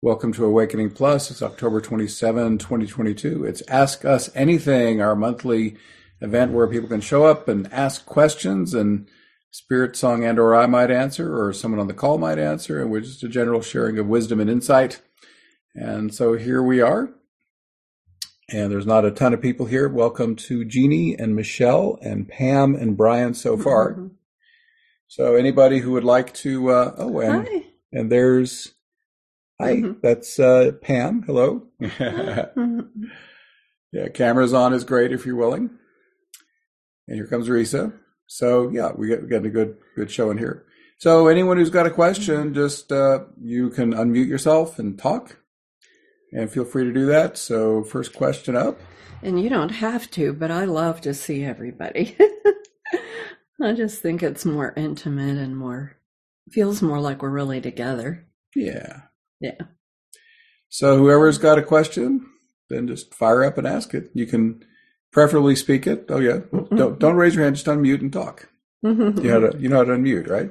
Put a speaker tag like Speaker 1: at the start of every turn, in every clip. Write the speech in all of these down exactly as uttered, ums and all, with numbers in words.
Speaker 1: Welcome to Awakening Plus. It's October twenty-seventh, twenty twenty-two. It's Ask Us Anything, our monthly event where people can show up and ask questions, and Spirit Song and or I might answer, or someone on the call might answer, and we're just a general sharing of wisdom and insight. And so here we are. And there's not a ton of people here. Welcome to Jeannie and Michelle and Pam and Brian so far. Mm-hmm. So anybody who would like to, uh, oh, and,
Speaker 2: Hi.
Speaker 1: and there's, hi, mm-hmm. that's uh, Pam. Hello. Mm-hmm. Yeah, camera's on is great if you're willing. And here comes Risa. So yeah, we get, we get a good good show in here. So anyone who's got a question, just uh, you can unmute yourself and talk. And feel free to do that. So first question up.
Speaker 2: And you don't have to, but I love to see everybody. I just think it's more intimate and more, feels more like we're really together.
Speaker 1: Yeah.
Speaker 2: Yeah.
Speaker 1: So whoever's got a question, then just fire up and ask it. You can preferably speak it. Oh yeah. Mm-hmm. Don't don't raise your hand, just unmute and talk. Mm-hmm. You know how to you know how to unmute, right?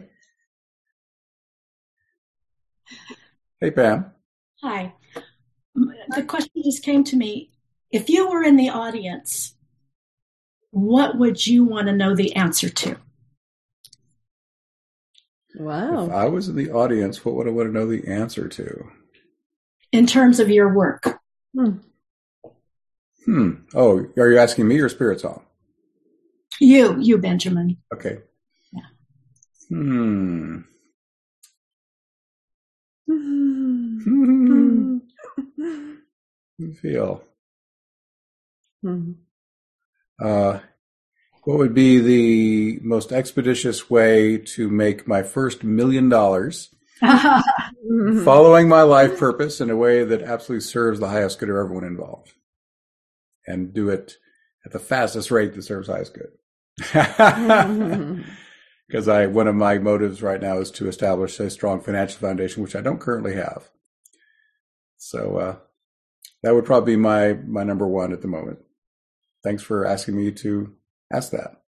Speaker 1: Hey Pam.
Speaker 3: Hi. The question just came to me. If you were in the audience, what would you want to know the answer to?
Speaker 2: Wow.
Speaker 1: If I was in the audience, what would I want to know the answer to?
Speaker 3: In terms of your work.
Speaker 2: Hmm.
Speaker 1: Hmm. Oh, are you asking me or Spirit Song?
Speaker 3: You, you, Benjamin.
Speaker 1: Okay.
Speaker 3: Yeah.
Speaker 1: Hmm.
Speaker 2: Hmm.
Speaker 1: Feel.
Speaker 2: Mm-hmm.
Speaker 1: Uh, what would be the most expeditious way to make my first million dollars following my life purpose in a way that absolutely serves the highest good of everyone involved, and do it at the fastest rate that serves highest good? Because I, one of my motives right now is to establish a strong financial foundation, which I don't currently have. So, uh, that would probably be my, my number one at the moment. Thanks for asking me to ask that.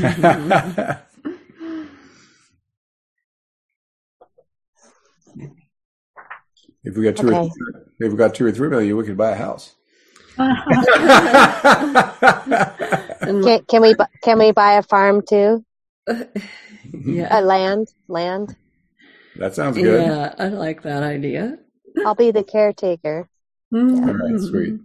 Speaker 1: If we got two, okay. or three, if we got two or three million, we could buy a house.
Speaker 4: can, can we can we buy a farm too?
Speaker 2: Yeah,
Speaker 4: a land land.
Speaker 1: That sounds good.
Speaker 2: Yeah, I like that idea.
Speaker 4: I'll be the caretaker.
Speaker 2: Mm-hmm.
Speaker 1: All right, sweet.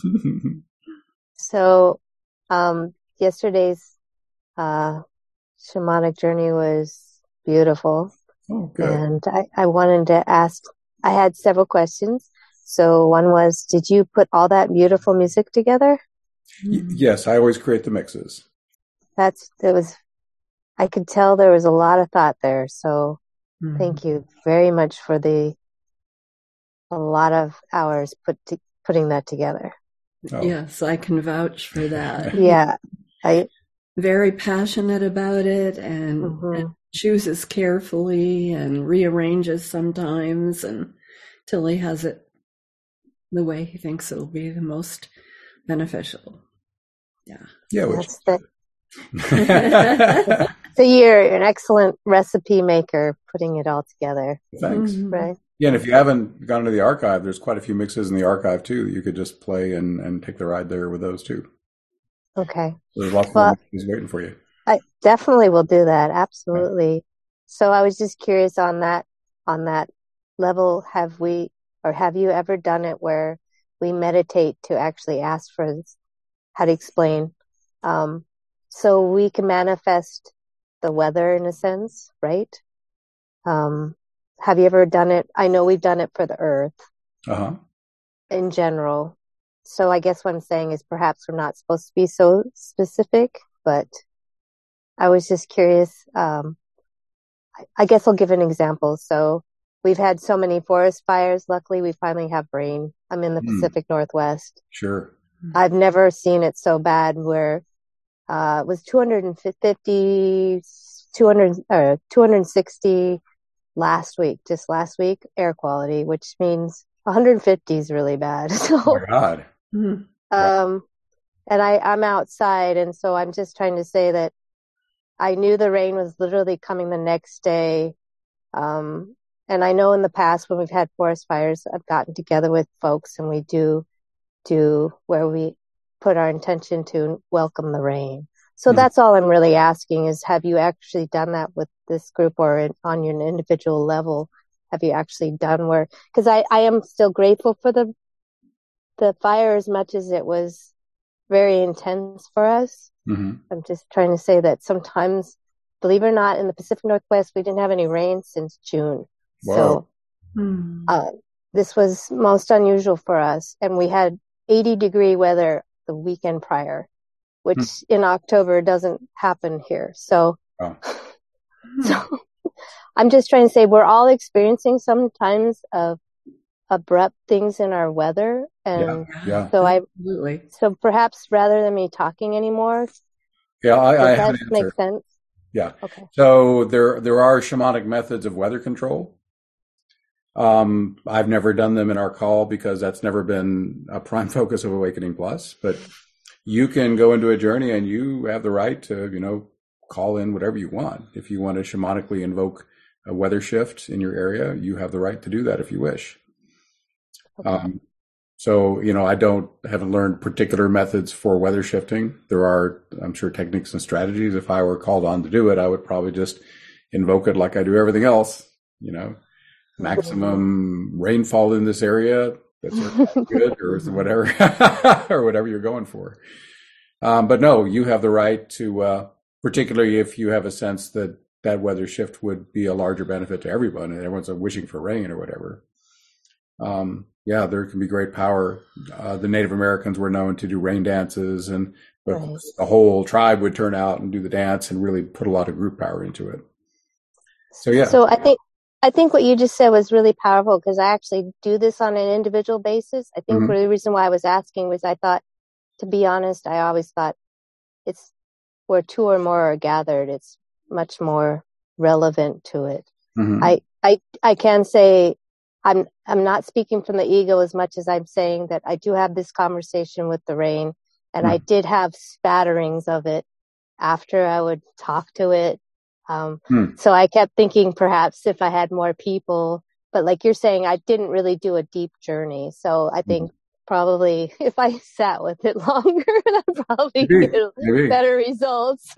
Speaker 4: So, um, yesterday's uh, shamanic journey was beautiful.
Speaker 1: Oh, good.
Speaker 4: And I, I wanted to ask, I had several questions. So one was, did you put all that beautiful music together?
Speaker 1: Y- yes, I always create the mixes.
Speaker 4: That's, it was, I could tell there was a lot of thought there. So mm-hmm. Thank you very much for the, a lot of hours put to, putting that together.
Speaker 2: Oh. Yes, I can vouch for that.
Speaker 4: Yeah. I
Speaker 2: very passionate about it, and, mm-hmm. and chooses carefully and rearranges sometimes until he has it the way he thinks it'll be the most beneficial. Yeah.
Speaker 1: Yeah. Which...
Speaker 4: That's the... so you're an excellent recipe maker, putting it all together.
Speaker 1: Thanks.
Speaker 4: Mm-hmm. Right.
Speaker 1: Yeah, and if you haven't gone to the archive, there's quite a few mixes in the archive too that you could just play and, and take the ride there with those too.
Speaker 4: Okay.
Speaker 1: So there's lots
Speaker 4: well,
Speaker 1: of mixes waiting for you.
Speaker 4: I definitely will do that. Absolutely. Right. So I was just curious on that on that level. Have we or have you ever done it where we meditate to actually ask for how to explain, um, so we can manifest the weather in a sense, right? Um. Have you ever done it? I know we've done it for the earth
Speaker 1: uh-huh.
Speaker 4: in general. So I guess what I'm saying is perhaps we're not supposed to be so specific, but I was just curious. Um, I, I guess I'll give an example. So we've had so many forest fires. Luckily, we finally have rain. I'm in the mm. Pacific Northwest.
Speaker 1: Sure.
Speaker 4: I've never seen it so bad where uh, it was two hundred fifty, two hundred, uh, two hundred sixty last week, just last week, air quality, which means one hundred fifty is really bad. So,
Speaker 1: oh my God.
Speaker 4: Um, wow. And I, I'm outside, and so I'm just trying to say that I knew the rain was literally coming the next day. Um, and I know in the past when we've had forest fires, I've gotten together with folks and we do do where we put our intention to welcome the rain. So mm-hmm. that's all I'm really asking is, have you actually done that with this group or in, on your individual level? Have you actually done where, because I, I am still grateful for the the fire as much as it was very intense for us.
Speaker 1: Mm-hmm.
Speaker 4: I'm just trying to say that sometimes, believe it or not, in the Pacific Northwest, we didn't have any rain since June.
Speaker 1: Wow.
Speaker 4: So
Speaker 2: Hmm.
Speaker 4: uh, this was most unusual for us. And we had eighty degree weather the weekend prior, which hmm. in October doesn't happen here. So,
Speaker 1: oh.
Speaker 4: so I'm just trying to say we're all experiencing sometimes of abrupt things in our weather. And
Speaker 1: yeah, yeah.
Speaker 4: so I,
Speaker 2: Absolutely.
Speaker 4: so perhaps rather than me talking anymore,
Speaker 1: yeah, I,
Speaker 4: does
Speaker 1: I
Speaker 4: that
Speaker 1: have an
Speaker 4: make
Speaker 1: answer.
Speaker 4: sense?
Speaker 1: Yeah.
Speaker 4: Okay.
Speaker 1: So there, there are shamanic methods of weather control. Um, I've never done them in our call because that's never been a prime focus of Awakening Plus, but you can go into a journey and you have the right to, you know, call in whatever you want. If you want to shamanically invoke a weather shift in your area, you have the right to do that if you wish.
Speaker 4: Okay.
Speaker 1: Um, so, you know, I don't, haven't learned particular methods for weather shifting. There are, I'm sure, techniques and strategies. If I were called on to do it, I would probably just invoke it like I do everything else, you know, maximum rainfall in this area. That's good, or whatever, or whatever you're going for. Um, but no, you have the right to, uh, particularly if you have a sense that that weather shift would be a larger benefit to everyone and everyone's wishing for rain or whatever. Um, yeah, there can be great power. Uh, the Native Americans were known to do rain dances, and
Speaker 4: Right.
Speaker 1: the whole tribe would turn out and do the dance and really put a lot of group power into it. So yeah.
Speaker 4: So I think I think what you just said was really powerful because I actually do this on an individual basis. I think
Speaker 1: Mhm.
Speaker 4: the reason why I was asking was I thought, to be honest, I always thought it's where two or more are gathered, it's much more relevant to it.
Speaker 1: Mhm.
Speaker 4: I, I, I can say I'm, I'm not speaking from the ego as much as I'm saying that I do have this conversation with the rain, and
Speaker 1: Mhm.
Speaker 4: I did have spatterings of it after I would talk to it. Um,
Speaker 1: Hmm.
Speaker 4: so I kept thinking perhaps if I had more people, but like you're saying, I didn't really do a deep journey. So I think probably if I sat with it longer, I'd probably
Speaker 1: Maybe,
Speaker 4: get
Speaker 1: maybe.
Speaker 4: better results.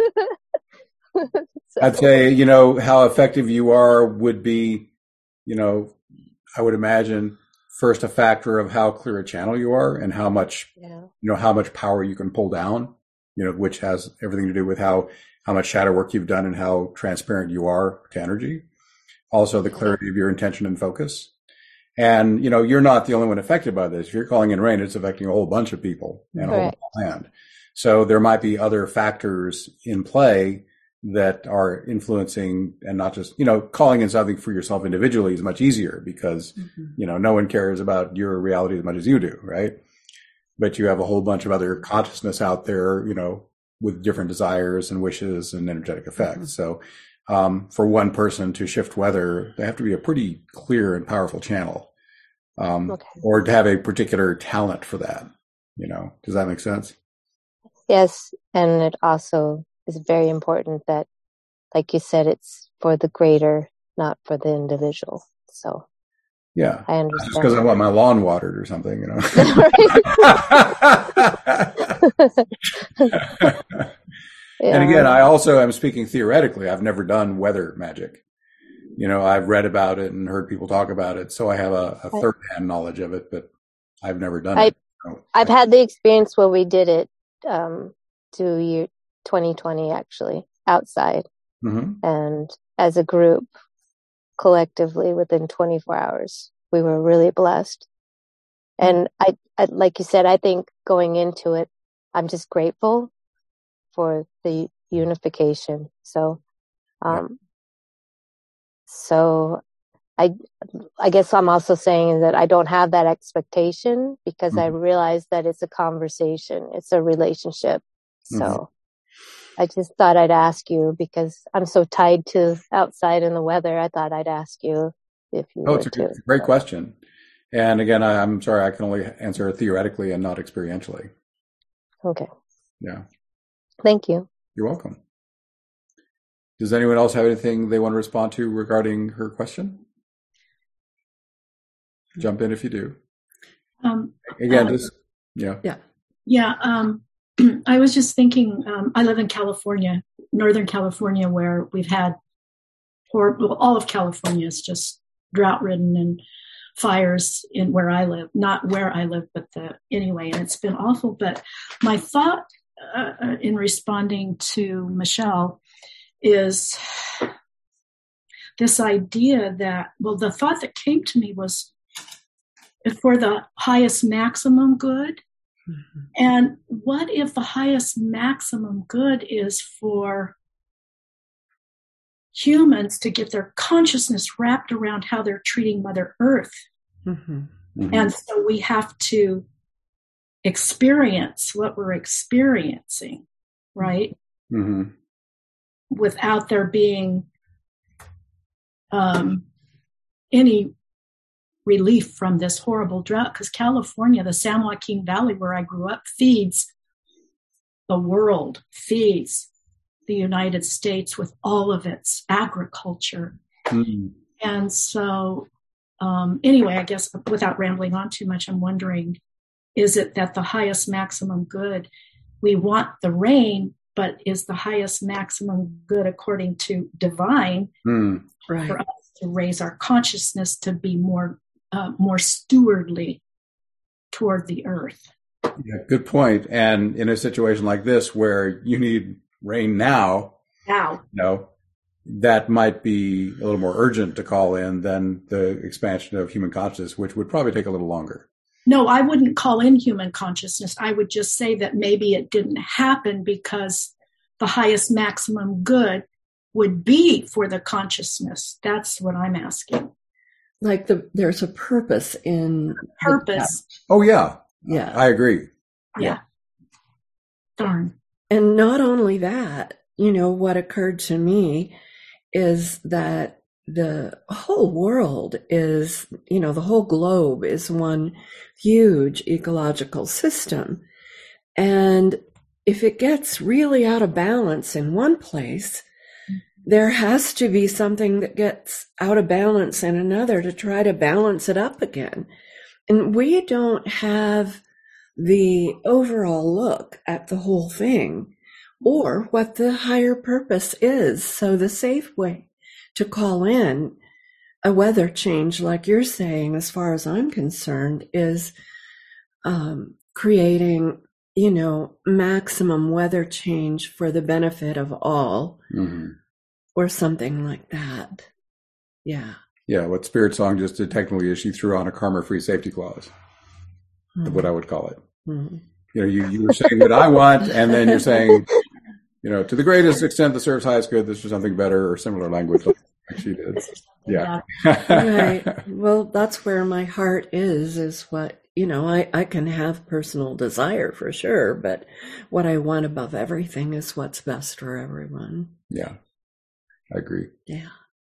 Speaker 4: So,
Speaker 1: I'd say, you know, how effective you are would be, you know, I would imagine first a factor of how clear a channel you are and how much,
Speaker 4: yeah.
Speaker 1: you know, how much power you can pull down, you know, which has everything to do with how, how much shadow work you've done and how transparent you are to energy. Also the clarity of your intention and focus. And, you know, you're not the only one affected by this. If you're calling in rain, it's affecting a whole bunch of people and a whole bunch of land. So there might be other factors in play that are influencing, and not just, you know, calling in something for yourself individually is much easier because, mm-hmm. you know, no one cares about your reality as much as you do, right? But you have a whole bunch of other consciousness out there, you know, with different desires and wishes and energetic effects. Mm-hmm. So um, for one person to shift weather, they have to be a pretty clear and powerful channel, um, okay. or to have a particular talent for that, you know. Does that make sense?
Speaker 4: Yes, and it also is very important that, like you said, it's for the greater, not for the individual. So,
Speaker 1: yeah,
Speaker 4: I understand.
Speaker 1: Just because I want my lawn watered or something, you know. Yeah. And again, I also am speaking theoretically. I've never done weather magic. You know, I've read about it and heard people talk about it, so I have a, a third-hand knowledge of it, but I've never done
Speaker 4: I,
Speaker 1: it. So
Speaker 4: I've I, had the experience where we did it um, to year twenty twenty, actually, outside.
Speaker 1: Mm-hmm.
Speaker 4: And as a group, collectively, within twenty-four hours, we were really blessed. And I, I, like you said, I think going into it, I'm just grateful for the unification. So, um, yeah. so I, I guess I'm also saying that I don't have that expectation because mm-hmm. I realize that it's a conversation. It's a relationship. So mm-hmm. I just thought I'd ask you because I'm so tied to outside in the weather. I thought I'd ask you if you
Speaker 1: oh,
Speaker 4: were
Speaker 1: it's a,
Speaker 4: too.
Speaker 1: It's a great question. And again, I, I'm sorry, I can only answer theoretically and not experientially.
Speaker 4: Okay.
Speaker 1: Yeah.
Speaker 4: Thank you.
Speaker 1: You're welcome. Does anyone else have anything they want to respond to regarding her question? jump in if you do.
Speaker 3: Um,
Speaker 1: Again,
Speaker 3: um,
Speaker 1: just, yeah.
Speaker 2: Yeah.
Speaker 3: Yeah. Um, I was just thinking, um, I live in California, Northern California, where we've had horrible, all of California is just drought ridden and fires in where I live, not where I live, but the, anyway, and it's been awful. But my thought uh, in responding to Michelle is this idea that, well, the thought that came to me was for the highest maximum good. Mm-hmm. And what if the highest maximum good is for humans to get their consciousness wrapped around how they're treating Mother Earth? Mm-hmm. Mm-hmm. And so we have to experience what we're experiencing, right? Mm-hmm. Without there being um, any relief from this horrible drought, because California, the San Joaquin Valley where I grew up, feeds the world, feeds the United States with all of its agriculture. Mm-hmm. And so um, anyway, I guess without rambling on too much, I'm wondering, is it that the highest maximum good, we want the rain, but is the highest maximum good according to divine mm. right. for us to raise our consciousness to be more Uh, more stewardly toward the earth?
Speaker 1: Yeah, good point. And in a situation like this where you need rain now,
Speaker 3: now,
Speaker 1: you know, that might be a little more urgent to call in than the expansion of human consciousness, which would probably take a little longer.
Speaker 3: No, I wouldn't call in human consciousness. I would just say that maybe it didn't happen because the highest maximum good would be for the consciousness. That's what I'm asking.
Speaker 2: Like the there's a purpose in
Speaker 3: purpose.
Speaker 1: Oh yeah,
Speaker 2: yeah,
Speaker 1: I agree.
Speaker 3: Yeah. yeah, darn.
Speaker 2: And not only that, you know, what occurred to me is that the whole world is, you know, the whole globe is one huge ecological system, and if it gets really out of balance in one place, there has to be something that gets out of balance in another to try to balance it up again. And we don't have the overall look at the whole thing or what the higher purpose is. So the safe way to call in a weather change, like you're saying, as far as I'm concerned, is um, creating, you know, maximum weather change for the benefit of all. Mm-hmm. Or something like that. Yeah.
Speaker 1: Yeah, what Spirit Song just did technically is she threw on a karma-free safety clause, mm-hmm. what I would call it. Mm-hmm. You know, you, you were saying what I want, and then you're saying, you know, to the greatest extent that serves highest good, this is something better, or similar language like she did. Yeah.
Speaker 2: Right. Well, that's where my heart is, is what, you know, I, I can have personal desire for sure, but what I want above everything is what's best for everyone.
Speaker 1: Yeah. I agree.
Speaker 2: Yeah.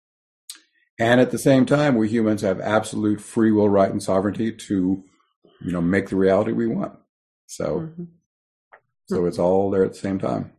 Speaker 1: And at the same time, we humans have absolute free will, right, and sovereignty to, you know, make the reality we want. So, mm-hmm. so mm-hmm. it's all there at the same time.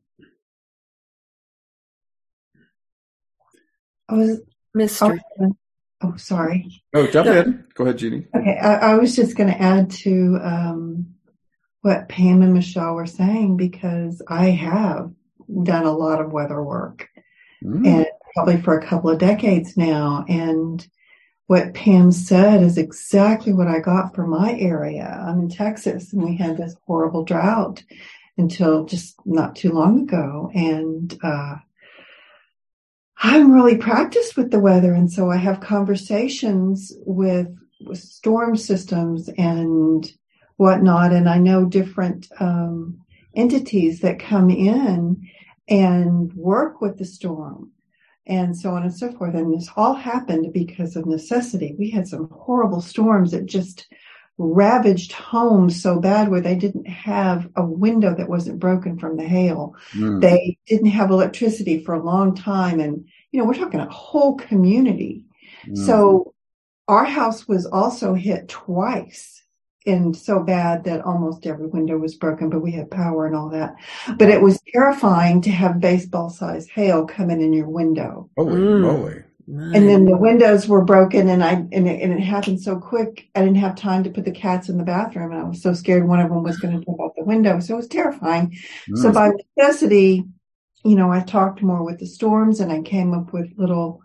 Speaker 5: I was,
Speaker 2: Mister
Speaker 5: Oh, oh, sorry.
Speaker 1: Oh, jump no. in. Go ahead, Jeannie.
Speaker 5: Okay, I, I was just going to add to um, what Pam and Michelle were saying, because I have done a lot of weather work. Mm. And probably for a couple of decades now. And what Pam said is exactly what I got for my area. I'm in Texas, and we had this horrible drought until just not too long ago. And uh, I'm really practiced with the weather. And so I have conversations with, with storm systems and whatnot. And I know different um, entities that come in and work with the storm and so on and so forth. And this all happened because of necessity. We had some horrible storms that just ravaged homes so bad where they didn't have a window that wasn't broken from the hail. Mm. They didn't have electricity for a long time. And, you know, we're talking a whole community. Mm. So our house was also hit twice. And so bad that almost every window was broken, but we had power and all that. But it was terrifying to have baseball-sized hail coming in your window.
Speaker 1: Holy mm. moly.
Speaker 2: My.
Speaker 5: And then the windows were broken, and I and it, and it happened so quick. I didn't have time to put the cats in the bathroom, and I was so scared one of them was going to jump out the window. So it was terrifying. Mm. So by necessity, you know, I talked more with the storms, and I came up with little,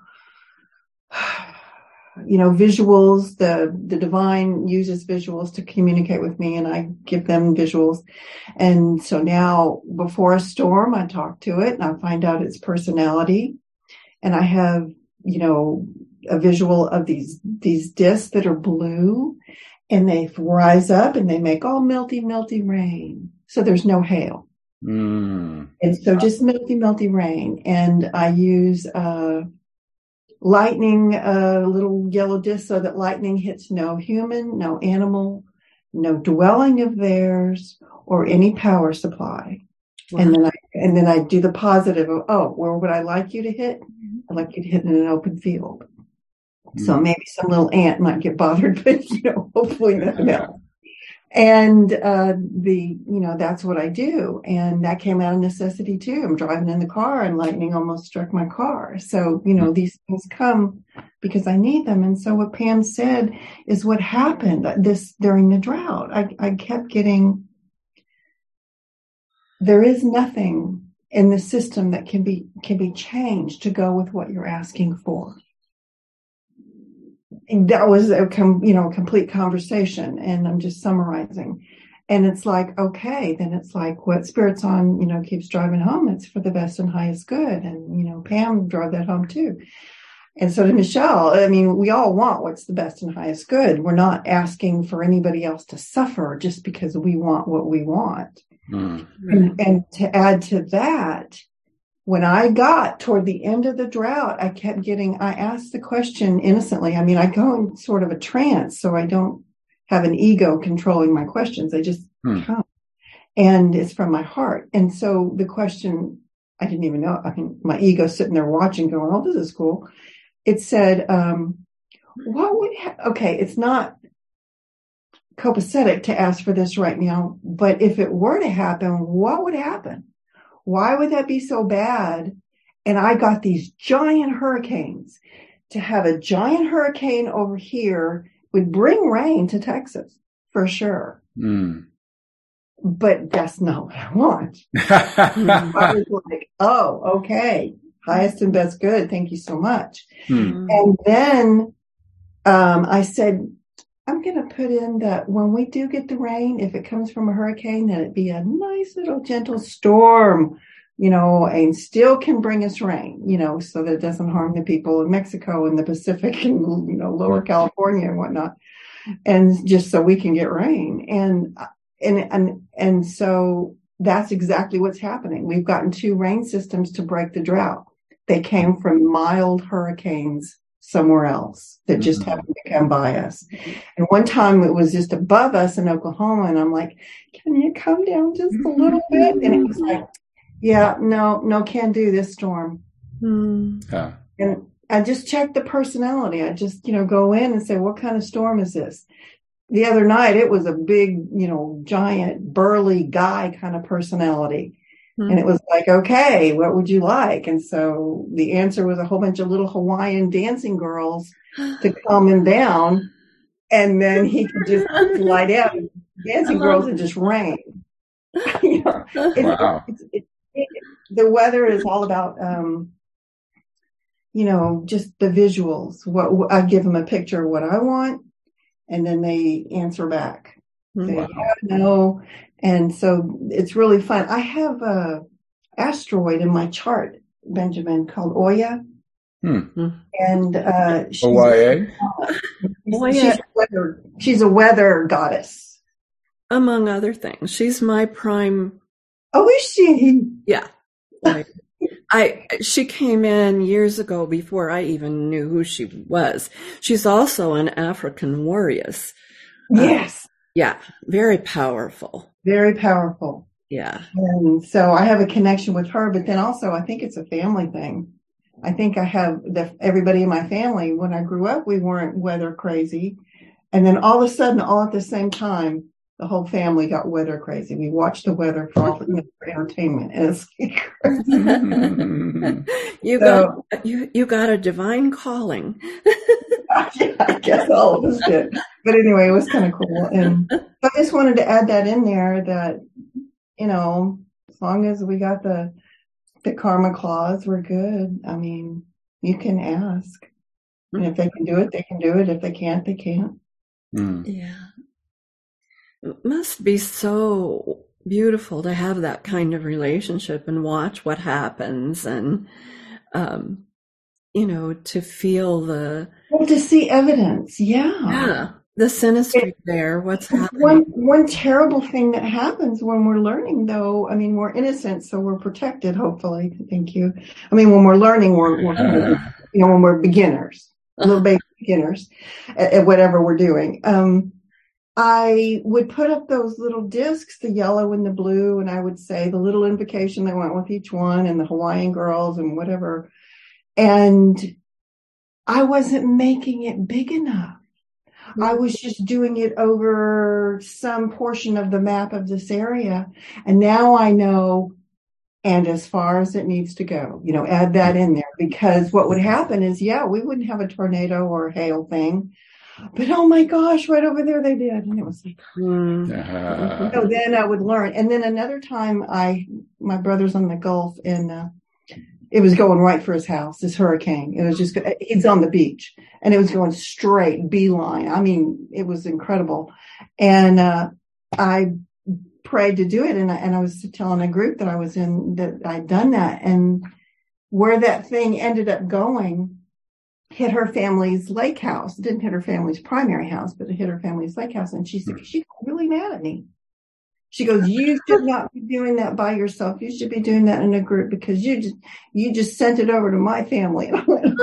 Speaker 5: you know, visuals. The the divine uses visuals to communicate with me, and I give them visuals. And so now, before a storm, I talk to it, and I find out its personality, and I have, you know, a visual of these, these discs that are blue, and they rise up and they make all melty, melty rain. So there's no hail. Mm. And so just melty, melty rain. And I use, uh, lightning, a uh, little yellow disc so that lightning hits no human, no animal, no dwelling of theirs, or any power supply. Wow. And then I, and then I do the positive of, oh, where would I like you to hit? I'd like you to hit in an open field. Mm. So maybe some little ant might get bothered, but, you know, hopefully nothing else. And, uh, the, you know, that's what I do. And that came out of necessity too. I'm driving in the car and lightning almost struck my car. So, you know, these things come because I need them. And so what Pam said is what happened this during the drought. I, I kept getting, there is nothing in the system that can be can be changed to go with what you're asking for. And that was a com, you know complete conversation, and I'm just summarizing. And it's like, okay, then it's like what Spirit's on, you know, keeps driving home. It's for the best and highest good, and you know, Pam drove that home too. And so to Michelle, I mean, we all want what's the best and highest good. We're not asking for anybody else to suffer just because we want what we want. Mm. And, and to add to that, when I got toward the end of the drought, I kept getting, I asked the question innocently. I mean, I go in sort of a trance, so I don't have an ego controlling my questions. I just mm. come. And it's from my heart. And so the question, I didn't even know, I mean, my ego sitting there watching going, oh, this is cool. It said, um, what would, ha- okay, it's not copacetic to ask for this right now, but if it were to happen, what would happen? Why would that be so bad? And I got these giant hurricanes. To have a giant hurricane over here would bring rain to Texas for sure. Mm. But that's not what I want. I was like, oh, okay. Highest and best good. Thank you so much. Mm. And then um, I said, I'm going to put in that when we do get the rain, if it comes from a hurricane, that it be a nice little gentle storm, you know, and still can bring us rain, you know, so that it doesn't harm the people in Mexico and the Pacific and, you know, lower California and whatnot. And just so we can get rain. And, and, and, and so that's exactly what's happening. We've gotten two rain systems to break the drought. They came from mild hurricanes somewhere else that just mm-hmm. happened to come by us. And one time it was just above us in Oklahoma, and I'm like, can you come down just a little bit? And it was like, yeah, no, no, can't do this storm. Mm. Yeah. And I just checked the personality. I just, you know, go in and say, what kind of storm is this? The other night, it was a big, you know, giant, burly guy kind of personality. Mm-hmm. And it was like, okay, what would you like? And so the answer was a whole bunch of little Hawaiian dancing girls to calm him down. And then he could just lie down. Dancing girls and just rain. You know, it's, wow. it's, it's, it, the weather is all about, um, you know, just the visuals. What I give them a picture of what I want, and then they answer back. Wow. They have no. And so it's really fun. I have a asteroid in my chart, Benjamin, called Oya. Hmm. And uh, she's,
Speaker 1: O Y A?
Speaker 5: She's, she's, a weather, she's a weather goddess.
Speaker 2: Among other things. She's my prime.
Speaker 5: Oh, is she?
Speaker 2: Yeah. Like, I she came in years ago before I even knew who she was. She's also an African warrior.
Speaker 5: Yes.
Speaker 2: Uh, yeah. Very powerful.
Speaker 5: Very powerful.
Speaker 2: Yeah.
Speaker 5: And so I have a connection with her, but then also I think it's a family thing. I think I have the, everybody in my family. When I grew up, we weren't weather crazy. And then all of a sudden, all at the same time, the whole family got weather crazy. We watched the weather for, all, you know, for entertainment. And it's
Speaker 2: you
Speaker 5: so,
Speaker 2: got you you got a divine calling.
Speaker 5: yeah, I guess all of us did. But anyway, it was kind of cool. And I just wanted to add that in there that, you know, as long as we got the the karma clause, we're good. I mean, you can ask. And if they can do it, they can do it. If they can't, they can't.
Speaker 1: Mm.
Speaker 2: Yeah. It must be so beautiful to have that kind of relationship and watch what happens and, um, you know, to feel the...
Speaker 5: Well, to see evidence, yeah.
Speaker 2: Yeah, the synastry it, there, what's happening.
Speaker 5: One, one terrible thing that happens when we're learning, though, I mean, we're innocent, so we're protected, hopefully. Thank you. I mean, when we're learning, we're, we're uh, you know, when we're beginners. Little baby beginners at, at whatever we're doing. Um, I would put up those little discs, the yellow and the blue, and I would say the little invocation that went with each one and the Hawaiian girls and whatever. And I wasn't making it big enough. Mm-hmm. I was just doing it over some portion of the map of this area. And now I know, and as far as it needs to go, you know, add that in there, because what would happen is, yeah, we wouldn't have a tornado or a hail thing, but oh my gosh, right over there they did. And it was like, mm. uh-huh. So then I would learn. And then another time I, my brother's on the Gulf and uh, it was going right for his house, this hurricane. It was just, he's on the beach and it was going straight beeline. I mean, it was incredible. And uh, I prayed to do it, and I, and I was telling a group that I was in that I'd done that, and where that thing ended up going hit her family's lake house. It didn't hit her family's primary house, but it hit her family's lake house, and she said she got really mad at me. She goes, "You should not be doing that by yourself. You should be doing that in a group because you just you just sent it over to my family." And I went,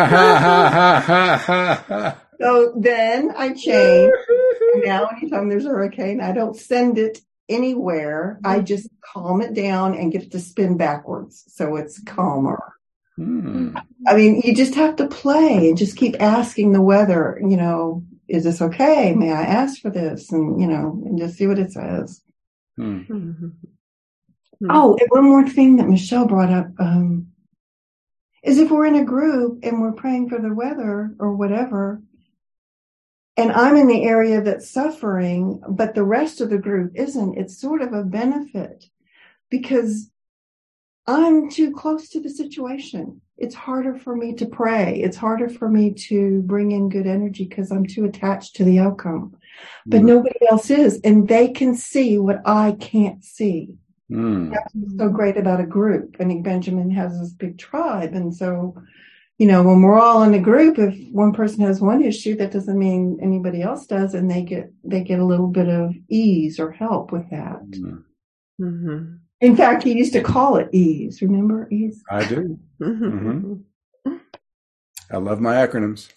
Speaker 5: oh. So then I changed, and now anytime there's a hurricane, I don't send it anywhere. I just calm it down and get it to spin backwards so it's calmer. Mm. I mean, you just have to play and just keep asking the weather, you know, is this okay? May I ask for this? And, you know, and just see what it says. Mm. Mm-hmm. Oh, and one more thing that Michelle brought up um, is if we're in a group and we're praying for the weather or whatever, and I'm in the area that's suffering, but the rest of the group isn't, it's sort of a benefit because I'm too close to the situation. It's harder for me to pray. It's harder for me to bring in good energy because I'm too attached to the outcome. But mm. nobody else is, and they can see what I can't see. Mm. That's what's so great about a group. I think Benjamin has this big tribe, and so, you know, when we're all in a group, if one person has one issue, that doesn't mean anybody else does, and they get they get a little bit of ease or help with that. Mm-hmm. Mm-hmm. In fact, he used to call it ease. Remember ease?
Speaker 1: I do. Mm-hmm. I love my acronyms.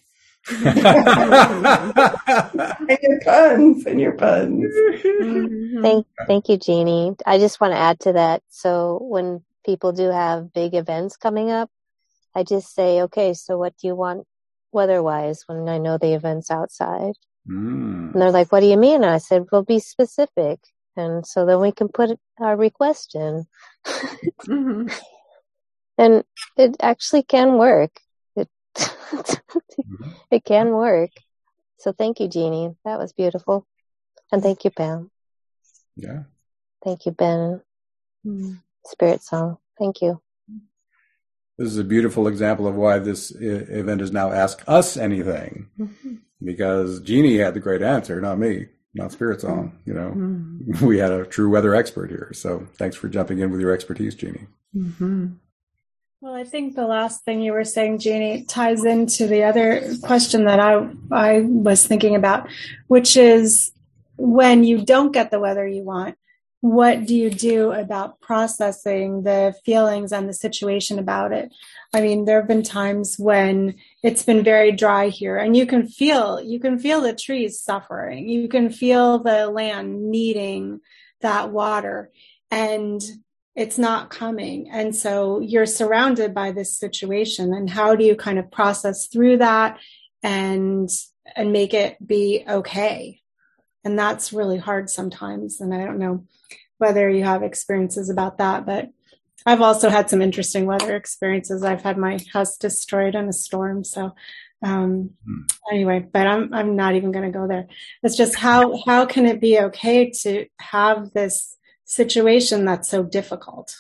Speaker 5: and your puns, and your puns.
Speaker 4: Thank, thank you, Jeannie. I just want to add to that. So when people do have big events coming up, I just say, okay, so what do you want weather-wise when I know the event's outside? Mm. And they're like, what do you mean? And I said, well, be specific. And so then we can put our request in. Mm-hmm. And it actually can work. It, mm-hmm. It can work. So thank you, Jeannie. That was beautiful. And thank you, Pam.
Speaker 1: Yeah.
Speaker 4: Thank you, Ben. Mm-hmm. Spirit Song. Thank you.
Speaker 1: This is a beautiful example of why this event is now Ask Us Anything. Mm-hmm. Because Jeannie had the great answer, not me, not Spirit Song. You know, mm-hmm. We had a true weather expert here. So thanks for jumping in with your expertise, Jeannie.
Speaker 6: Mm-hmm. Well, I think the last thing you were saying, Jeannie, ties into the other question that I I was thinking about, which is when you don't get the weather you want, what do you do about processing the feelings and the situation about it? I mean, there have been times when it's been very dry here, and you can feel, you can feel the trees suffering. You can feel the land needing that water, and it's not coming. And so you're surrounded by this situation, and how do you kind of process through that and, and make it be okay? And that's really hard sometimes. And I don't know whether you have experiences about that, but I've also had some interesting weather experiences. I've had my house destroyed in a storm. So um, hmm. anyway, but I'm I'm not even going to go there. It's just how how can it be okay to have this situation that's so difficult?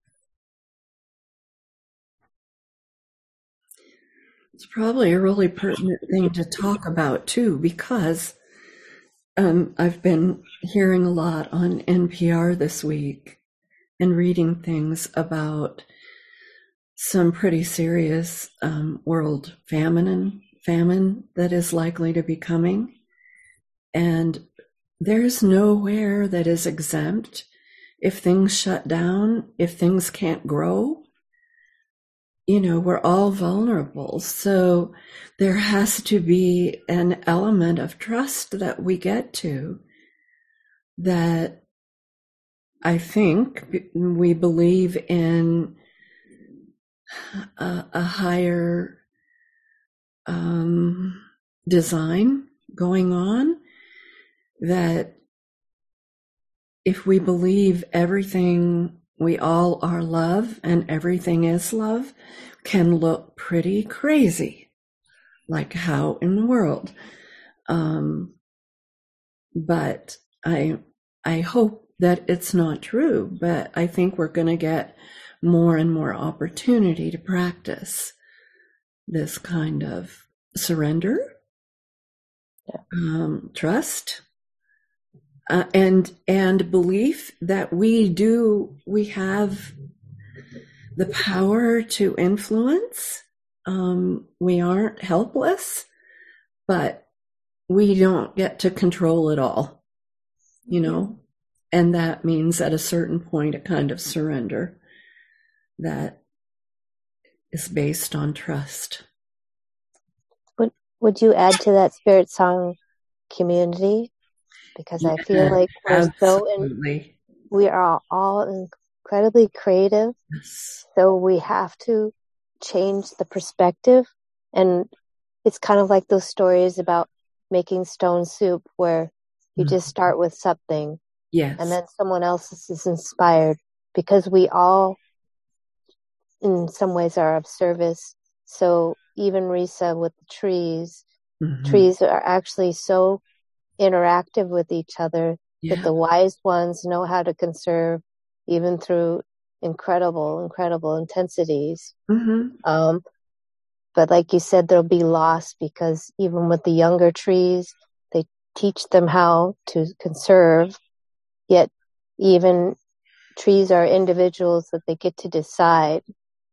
Speaker 2: It's probably a really pertinent thing to talk about too, because um, I've been hearing a lot on N P R this week and reading things about some pretty serious um, world famine and famine that is likely to be coming. And there's nowhere that is exempt. If things shut down, if things can't grow, you know, we're all vulnerable. So there has to be an element of trust that we get to, that I think we believe in a, a higher um, design going on, that if we believe everything, we all are love and everything is love, can look pretty crazy, like how in the world. Um, but I, I hope that it's not true, but I think we're going to get more and more opportunity to practice this kind of surrender,
Speaker 4: yeah.
Speaker 2: um, trust, uh, and and belief that we do we have the power to influence. Um, we aren't helpless, but we don't get to control it all, you know, and that means at a certain point a kind of surrender that is based on trust.
Speaker 4: Would Would you add to that Spirit Song community? Because
Speaker 2: yeah,
Speaker 4: I feel like we're
Speaker 2: absolutely.
Speaker 4: so in, we are all incredibly creative.
Speaker 2: Yes.
Speaker 4: So we have to change the perspective. And it's kind of like those stories about making stone soup, where you mm. just start with something.
Speaker 2: Yes.
Speaker 4: And then someone else is inspired, because we all in some ways are of service. So even Risa with the trees, mm-hmm. trees are actually so interactive with each other, yeah. that the wise ones know how to conserve even through incredible, incredible intensities.
Speaker 2: Mm-hmm.
Speaker 4: Um, but like you said, there'll be loss, because even with the younger trees, they teach them how to conserve, yet even trees are individuals that they get to decide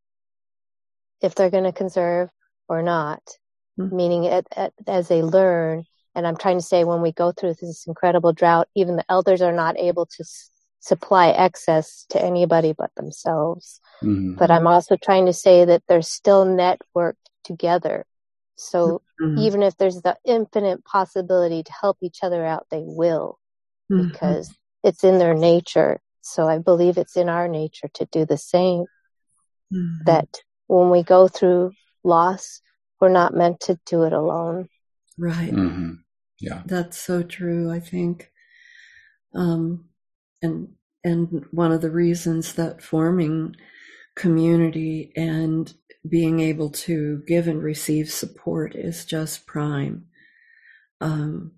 Speaker 4: if they're going to conserve or not, mm-hmm. meaning at, at, as they learn. And I'm trying to say, when we go through this incredible drought, even the elders are not able to s- supply excess to anybody but themselves.
Speaker 1: Mm-hmm.
Speaker 4: But I'm also trying to say that they're still networked together. So mm-hmm. even if there's the infinite possibility to help each other out, they will, mm-hmm. because it's in their nature. So I believe it's in our nature to do the same. Mm-hmm. That when we go through loss, we're not meant to do it alone.
Speaker 2: Right.
Speaker 1: Mm-hmm. Yeah.
Speaker 2: That's so true, I think. Um, and, and one of the reasons that forming community and being able to give and receive support is just prime. Um,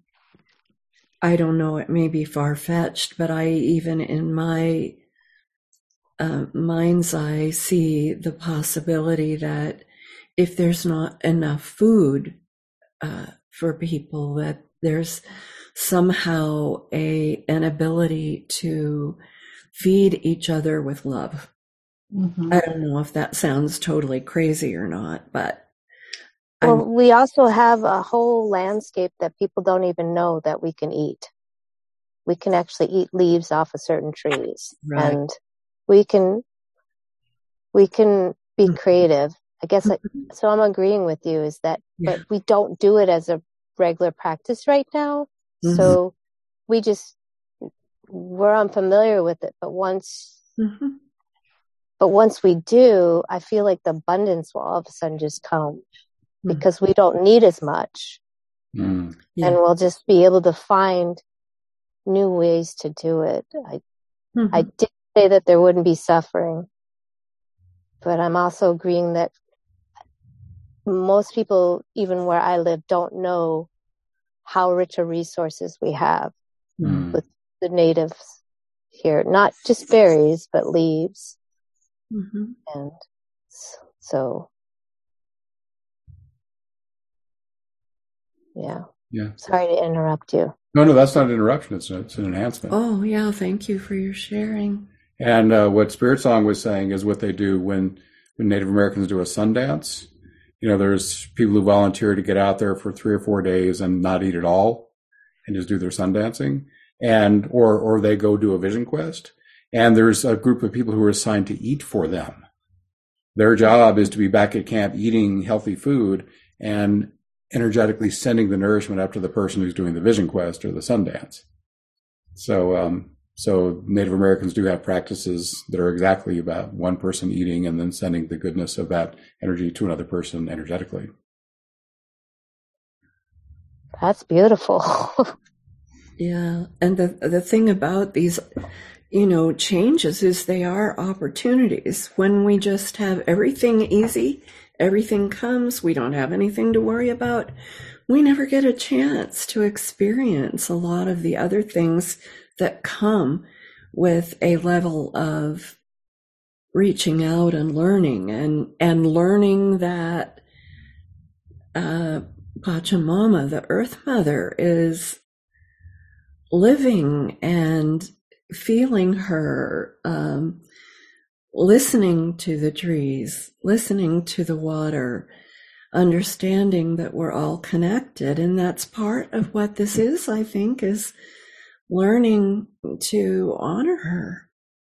Speaker 2: I don't know, it may be far-fetched, but I even in my uh, mind's eye see the possibility that if there's not enough food uh, for people, that there's somehow a an ability to feed each other with love. Mm-hmm. I don't know if that sounds totally crazy or not, but
Speaker 4: well, I'm... we also have a whole landscape that people don't even know that we can eat. We can actually eat leaves off of certain trees,
Speaker 2: right.
Speaker 4: and we can we can be mm-hmm. creative. I guess I, so. I'm agreeing with you is that,
Speaker 2: yeah.
Speaker 4: but we don't do it as a regular practice right now. Mm-hmm. So we just we're unfamiliar with it. But once,
Speaker 2: mm-hmm. but
Speaker 4: once we do, I feel like the abundance will all of a sudden just come,
Speaker 2: mm-hmm.
Speaker 4: because we don't need as much,
Speaker 1: mm.
Speaker 2: yeah.
Speaker 4: and we'll just be able to find new ways to do it. I,
Speaker 3: Mm-hmm.
Speaker 4: I did say that there wouldn't be suffering, but I'm also agreeing that most people, even where I live, don't know how rich a resources we have
Speaker 1: Mm.
Speaker 4: with the natives here. Not just berries, but leaves.
Speaker 2: Mm-hmm.
Speaker 4: And so, yeah.
Speaker 1: Yeah.
Speaker 4: Sorry to interrupt you.
Speaker 1: No, no, that's not an interruption. It's, a, it's an enhancement.
Speaker 2: Oh, yeah. Thank you for your sharing.
Speaker 1: And uh, what Spirit Song was saying is what they do when, when Native Americans do a sun dance. You know, there's people who volunteer to get out there for three or four days and not eat at all and just do their sun dancing. And, or, or they go do a vision quest. And there's a group of people who are assigned to eat for them. Their job is to be back at camp eating healthy food and energetically sending the nourishment up to the person who's doing the vision quest or the sun dance. So, um, so Native Americans do have practices that are exactly about one person eating and then sending the goodness of that energy to another person energetically.
Speaker 4: That's beautiful.
Speaker 2: Yeah. And the the thing about these, you know, changes is they are opportunities. When we just have everything easy, everything comes, we don't have anything to worry about, we never get a chance to experience a lot of the other things that come with a level of reaching out and learning and, and learning that uh, Pachamama, the Earth Mother, is living and feeling her, um, listening to the trees, listening to the water, understanding that we're all connected. And that's part of what this is, I think, is learning to honor her.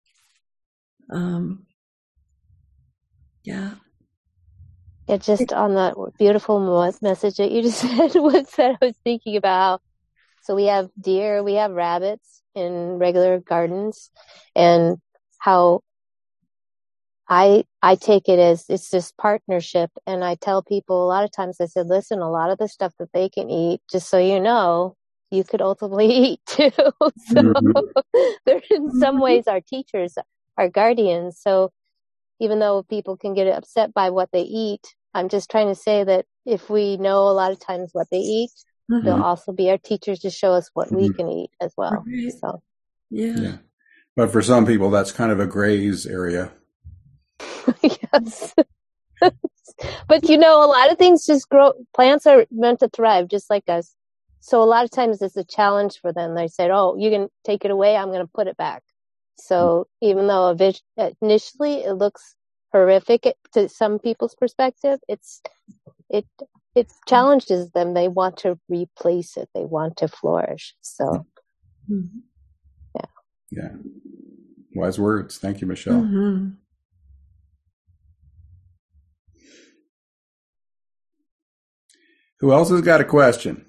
Speaker 2: Um, yeah.
Speaker 4: It just on that beautiful message that you just said was that I was thinking about. So we have deer, we have rabbits in regular gardens, and how I I take it as it's this partnership. And I tell people a lot of times, I said, listen, a lot of the stuff that they can eat, just so you know, you could ultimately eat too. So mm-hmm. They're in some ways our teachers, our guardians. So even though people can get upset by what they eat, I'm just trying to say that if we know a lot of times what they eat, mm-hmm. they'll also be our teachers to show us what mm-hmm. we can eat as well. Right. So,
Speaker 2: yeah.
Speaker 1: yeah. But for some people, that's kind of a graze area.
Speaker 4: Yes. But you know, a lot of things just grow. Plants are meant to thrive just like us. So a lot of times it's a challenge for them. They said, oh, you can take it away. I'm going to put it back. So even though a vis- initially it looks horrific to some people's perspective, it's it it challenges them. They want to replace it. They want to flourish. So,
Speaker 2: mm-hmm.
Speaker 4: yeah,
Speaker 1: yeah, wise words. Thank you, Michelle.
Speaker 2: Mm-hmm.
Speaker 1: Who else has got a question?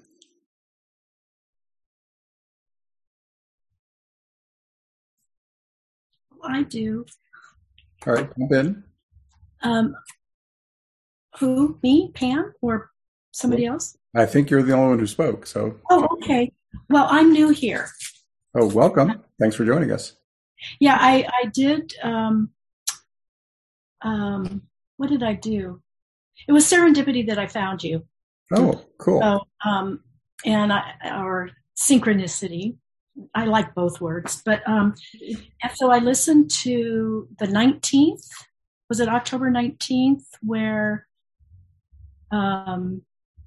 Speaker 3: I do.
Speaker 1: All right, jump in.
Speaker 3: Um, who? Me? Pam? Or somebody else?
Speaker 1: I think you're the only one who spoke. So.
Speaker 3: Oh, okay. Well, I'm new here.
Speaker 1: Oh, welcome. Thanks for joining us.
Speaker 3: Yeah, I, I did. Um, um, what did I do? It was serendipity that I found you.
Speaker 1: Oh, cool.
Speaker 3: So, um, and I, or synchronicity. I like both words, but um, and so I listened to the nineteenth. Was it October nineteenth? Where, um,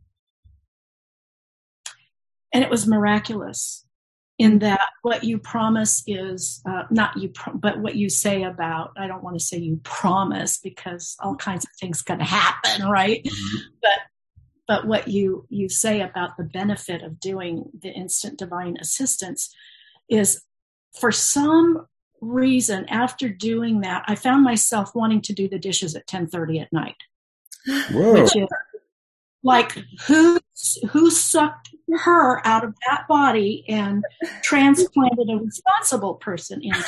Speaker 3: and it was miraculous in that what you promise is uh, not you, pro- but what you say about. I don't want to say you promise because all kinds of things can happen, right? Mm-hmm. But but what you you say about the benefit of doing the instant divine assistance is, for some reason, after doing that, I found myself wanting to do the dishes at ten thirty at night.
Speaker 1: Whoa.
Speaker 3: Which is like, who who sucked her out of that body and transplanted a responsible person into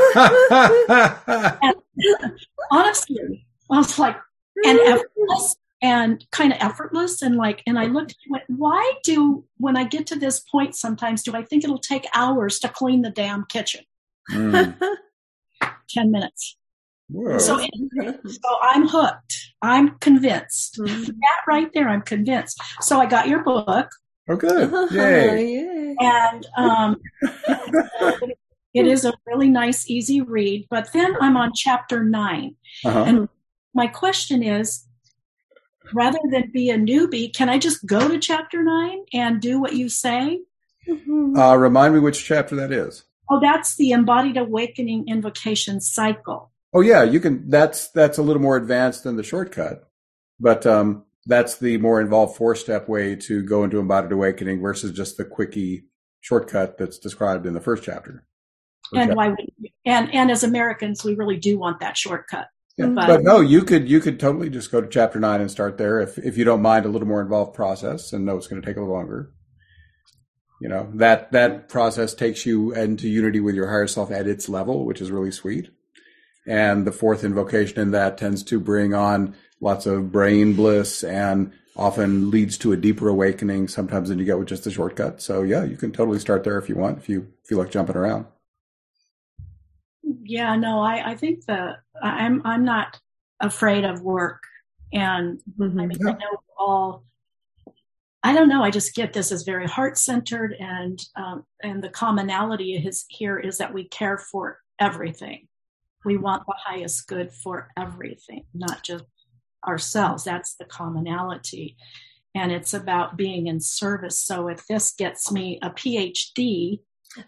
Speaker 3: her? And honestly, I was like, and at first, and kind of effortless. And like, and I looked and went, why do, when I get to this point, sometimes do I think it'll take hours to clean the damn kitchen? Mm. ten minutes.
Speaker 1: Whoa.
Speaker 3: So, so I'm hooked. I'm convinced. Mm-hmm. That right there, I'm convinced. So I got your book.
Speaker 1: Oh, good. Yay.
Speaker 3: And um, it is a really nice, easy read. But then I'm on chapter nine. Uh-huh. And my question is, rather than be a newbie, can I just go to chapter nine and do what you say?
Speaker 1: Mm-hmm. Uh, remind me which chapter that is.
Speaker 3: Oh, that's the Embodied Awakening Invocation Cycle.
Speaker 1: Oh, yeah, you can. That's that's a little more advanced than the shortcut, but um, that's the more involved four-step way to go into Embodied Awakening versus just the quickie shortcut that's described in the first chapter.
Speaker 3: First and chapter. why? We, and and as Americans, we really do want that shortcut.
Speaker 1: Yeah. But, but no, you could you could totally just go to chapter nine and start there if if you don't mind a little more involved process and know it's going to take a little longer. You know, that that process takes you into unity with your higher self at its level, which is really sweet. And the fourth invocation in that tends to bring on lots of brain bliss and often leads to a deeper awakening sometimes than you get with just the shortcut. So yeah, you can totally start there if you want, if you feel like jumping around.
Speaker 3: Yeah, no, I, I think the I'm I'm not afraid of work. And mm-hmm. I mean, yeah. I know all, I don't know, I just get this as very heart-centered, and um, and the commonality is here is that we care for everything. We want the highest good for everything, not just ourselves. That's the commonality. And it's about being in service. So if this gets me a P H D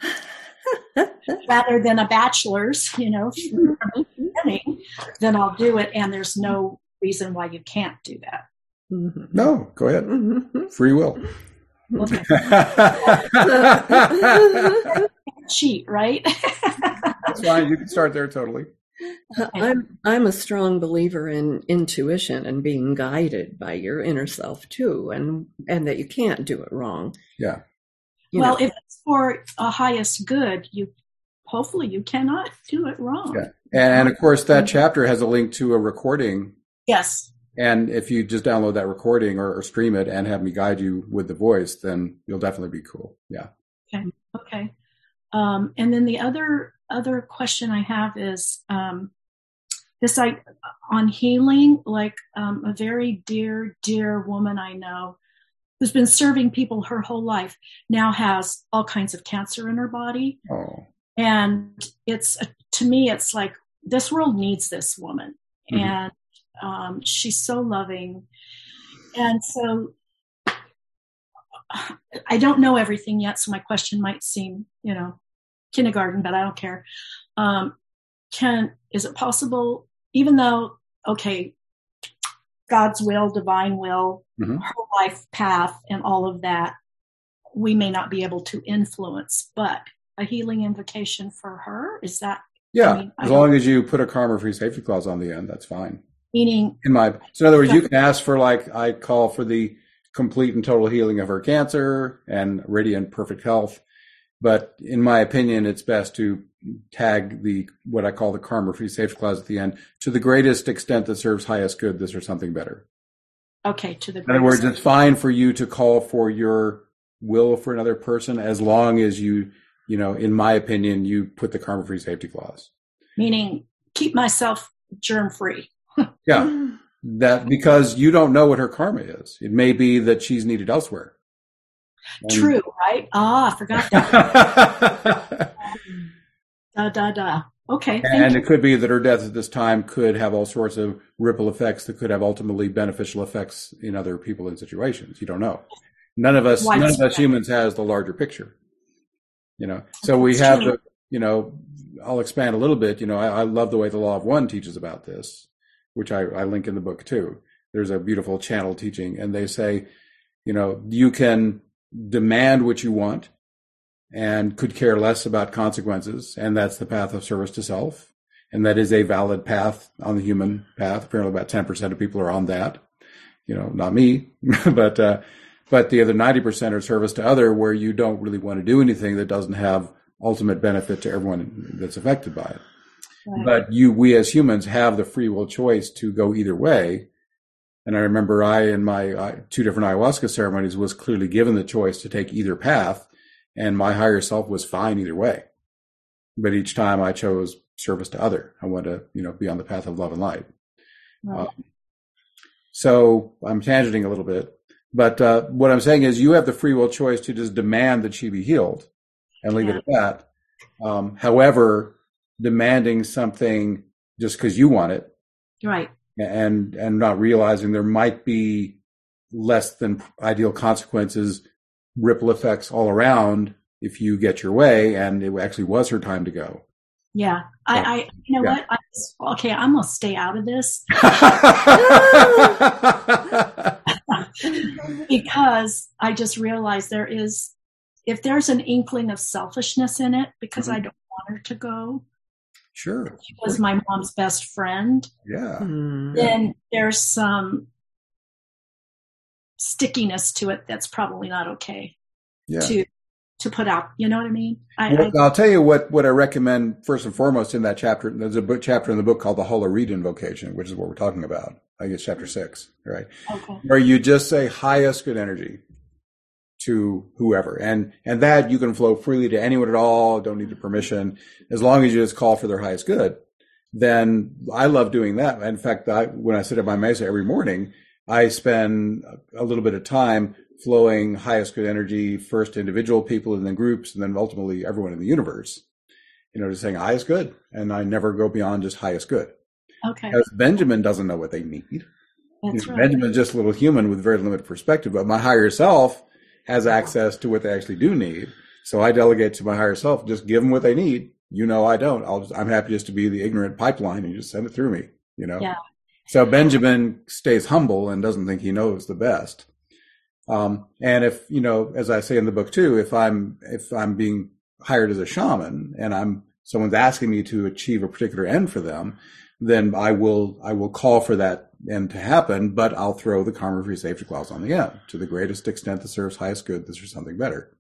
Speaker 3: rather than a bachelor's, you know, then I'll do it. And there's no reason why you can't do that.
Speaker 1: No, go ahead. Free will.
Speaker 3: Okay. Cheat, right?
Speaker 1: That's fine. You can start there totally.
Speaker 2: I'm I'm a strong believer in intuition and being guided by your inner self too, and and that you can't do it wrong.
Speaker 1: Yeah.
Speaker 3: You well, know. If it's for a highest good, you hopefully you cannot do it wrong.
Speaker 1: Yeah. And, and of course, that chapter has a link to a recording.
Speaker 3: Yes.
Speaker 1: And if you just download that recording or, or stream it and have me guide you with the voice, then you'll definitely be cool. Yeah.
Speaker 3: Okay. Okay. Um, and then the other other question I have is um, this: I on healing, like um, a very dear, dear woman I know who's been serving people her whole life now has all kinds of cancer in her body,
Speaker 1: oh.
Speaker 3: and it's to me, it's like this world needs this woman, mm-hmm. and um, she's so loving, and so. I don't know everything yet, so my question might seem, you know, kindergarten, but I don't care. Um, can, is it possible, even though, okay, God's will, divine will, mm-hmm. her life path and all of that, we may not be able to influence, but a healing invocation for her, is that?
Speaker 1: Yeah,
Speaker 3: I mean,
Speaker 1: as long as you put a karma-free safety clause on the end, that's fine.
Speaker 3: Meaning?
Speaker 1: In my, so in other words, you can ask for, like, I call for the complete and total healing of her cancer and radiant perfect health. But in my opinion, it's best to tag the, what I call the karma-free safety clause at the end, to the greatest extent that serves highest good, this or something better.
Speaker 3: Okay, to the
Speaker 1: In other words, it's fine for you to call for your will for another person as long as you, you know, in my opinion, you put the karma-free safety clause.
Speaker 3: Meaning keep myself germ-free.
Speaker 1: Yeah. That because you don't know what her karma is. It may be that she's needed elsewhere. And
Speaker 3: true, right? Ah, I forgot that. da, da, da. Okay.
Speaker 1: And you. It could be that her death at this time could have all sorts of ripple effects that could have ultimately beneficial effects in other people and situations. You don't know. None of us, Why none of us humans has the larger picture. You know, so we That's have true. to, you know, I'll expand a little bit. You know, I, I love the way the Law of One teaches about this, which I, I link in the book too. There's a beautiful channel teaching, and they say, you know, you can demand what you want and could care less about consequences, and that's the path of service to self. And that is a valid path on the human path. Apparently about ten percent of people are on that. You know, not me, but, uh, but the other ninety percent are service to other, where you don't really want to do anything that doesn't have ultimate benefit to everyone that's affected by it. Right. But you, we as humans have the free will choice to go either way. And I remember I, in my uh, two different ayahuasca ceremonies, was clearly given the choice to take either path, and my higher self was fine either way. But each time I chose service to other. I want to, you know, be on the path of love and light. Right. Um, so I'm tangenting a little bit, but uh, what I'm saying is you have the free will choice to just demand that she be healed and leave yeah. it at that. Um, however, demanding something just because you want it,
Speaker 3: right,
Speaker 1: and and not realizing there might be less than ideal consequences, ripple effects all around if you get your way, and it actually was her time to go.
Speaker 3: Yeah, I, I you know yeah. what? I, okay, I'm gonna stay out of this because I just realized there is, if there's an inkling of selfishness in it, because mm-hmm. I don't want her to go.
Speaker 1: Sure.
Speaker 3: She was my mom's best friend.
Speaker 1: Yeah.
Speaker 3: Mm-hmm. Then there's some stickiness to it that's probably not okay.
Speaker 1: Yeah.
Speaker 3: To to put out, you know what I mean? I,
Speaker 1: well,
Speaker 3: I,
Speaker 1: I'll tell you what, what I recommend first and foremost in that chapter. There's a book chapter in the book called the Holy Reed Invocation, which is what we're talking about. I think it's chapter six, right?
Speaker 3: Okay.
Speaker 1: Where you just say highest good energy to whoever. And, and that you can flow freely to anyone at all. Don't need a permission. As long as you just call for their highest good, then I love doing that. In fact, I, when I sit at my mesa every morning, I spend a little bit of time flowing highest good energy, first to individual people and then groups, and then ultimately everyone in the universe, you know, just saying highest good. And I never go beyond just highest good.
Speaker 3: Okay.
Speaker 1: Because Benjamin doesn't know what they need.
Speaker 3: That's
Speaker 1: you know,
Speaker 3: right.
Speaker 1: Benjamin's just a little human with very limited perspective, but my higher self has access to what they actually do need. So I delegate to my higher self, just give them what they need. You know, I don't. I'll just, I'm happy just to be the ignorant pipeline and just send it through me, you know?
Speaker 3: Yeah.
Speaker 1: So Benjamin stays humble and doesn't think he knows the best. Um, and if, you know, as I say in the book too, if I'm, if I'm being hired as a shaman and I'm, someone's asking me to achieve a particular end for them, then I will, I will call for that end to happen, but I'll throw the karma-free safety clause on the end to the greatest extent that serves highest good, this or something better.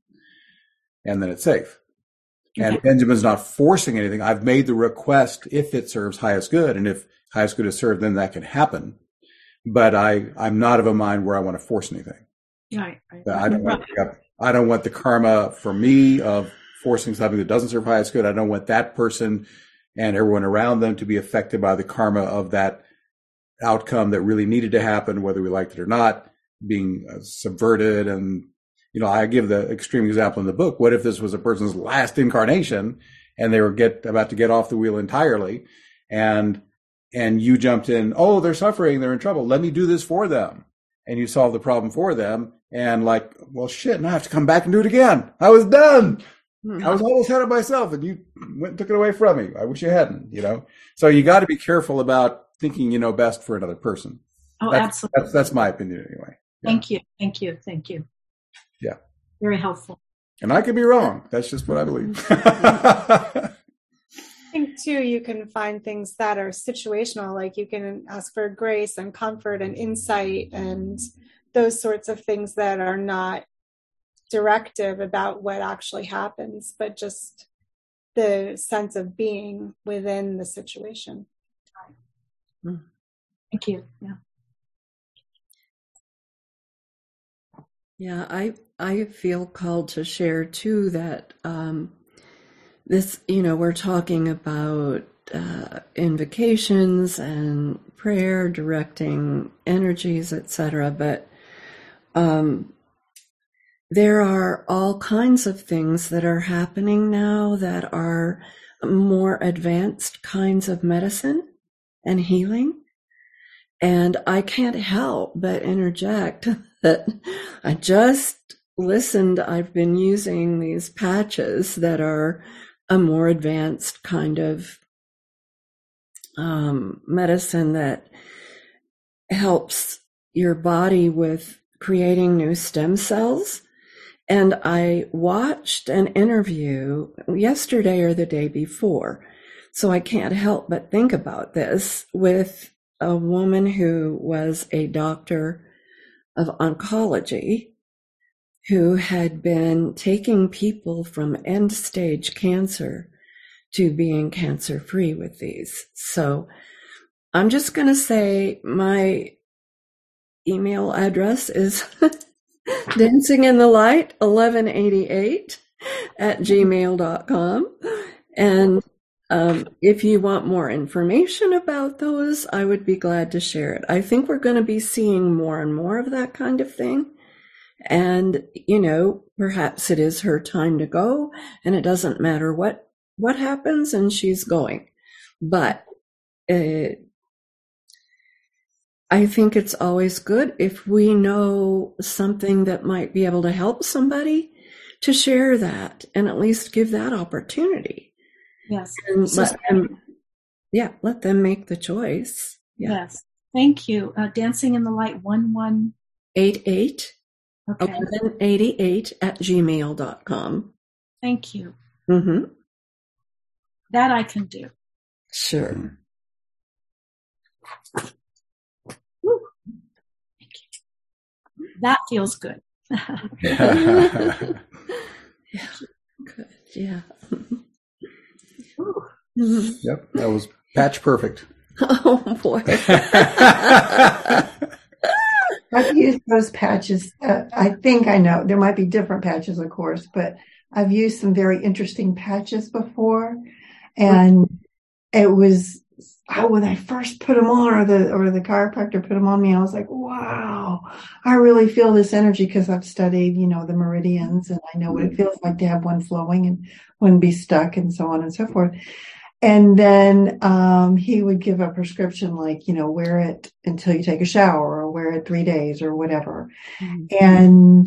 Speaker 1: And then it's safe. Okay. And Benjamin's not forcing anything. I've made the request if it serves highest good. And if highest good is served, then that can happen. But I, I'm not of a mind where I want to force anything.
Speaker 3: Right, right.
Speaker 1: I don't want the, I don't want the karma for me of forcing something that doesn't serve highest good. I don't want that person and everyone around them to be affected by the karma of that outcome that really needed to happen, whether we liked it or not, being uh, subverted. And, you know, I give the extreme example in the book. What if this was a person's last incarnation and they were get about to get off the wheel entirely, and and you jumped in, oh, they're suffering, they're in trouble, let me do this for them. And you solve the problem for them. And like, well, shit, now I have to come back and do it again. I was done. Mm-hmm. I was almost had it myself and you went and took it away from me. I wish you hadn't, you know? So you got to be careful about thinking you know best for another person.
Speaker 3: Oh,
Speaker 1: that's,
Speaker 3: absolutely.
Speaker 1: That's, that's my opinion anyway. Yeah.
Speaker 3: Thank you. Thank you. Thank you.
Speaker 1: Yeah.
Speaker 3: Very helpful.
Speaker 1: And I could be wrong. That's just what I believe.
Speaker 6: I think too, you can find things that are situational, like you can ask for grace and comfort and insight and those sorts of things that are not directive about what actually happens, but just the sense of being within the situation.
Speaker 3: Thank you. Yeah.
Speaker 2: Yeah, I I feel called to share too that um, this, you know, we're talking about uh, invocations and prayer, directing energies, et cetera. But um, there are all kinds of things that are happening now that are more advanced kinds of medicine and healing. And I can't help but interject that I just listened. I've been using these patches that are a more advanced kind of um, medicine that helps your body with creating new stem cells. And I watched an interview yesterday or the day before, so I can't help but think about this, with a woman who was a doctor of oncology who had been taking people from end stage cancer to being cancer free with these. So I'm just going to say my email address is dancinginthe eleven eighty-eight at gmail dot com. And um, if you want more information about those, I would be glad to share it. I think we're going to be seeing more and more of that kind of thing. And, you know, perhaps it is her time to go, and it doesn't matter what, what happens, and she's going. But uh, I think it's always good if we know something that might be able to help somebody to share that and at least give that opportunity.
Speaker 3: Yes.
Speaker 2: And
Speaker 3: So-
Speaker 2: let them, yeah, let them make the choice. Yeah.
Speaker 3: Yes. Thank you. Uh, Dancing in the Light one one.
Speaker 2: eight eight
Speaker 3: Okay.
Speaker 2: eleven eighty-eight at gmail dot com.
Speaker 3: Thank you.
Speaker 2: Mm-hmm.
Speaker 3: That I can do.
Speaker 2: Sure.
Speaker 3: Woo. Thank you. That feels good.
Speaker 2: Yeah. Good. Yeah.
Speaker 3: Ooh.
Speaker 2: Mhm.
Speaker 1: Yep, that was patch perfect.
Speaker 2: Oh boy.
Speaker 5: I've used those patches. Uh, I think I know there might be different patches, of course, but I've used some very interesting patches before. And it was, oh, when I first put them on, or the, or the chiropractor put them on me, I was like, wow, I really feel this energy, because I've studied, you know, the meridians, and I know what it feels like to have one flowing and one be stuck, and so on and so forth. And then um he would give a prescription like, you know, wear it until you take a shower, or wear it three days or whatever. Mm-hmm. And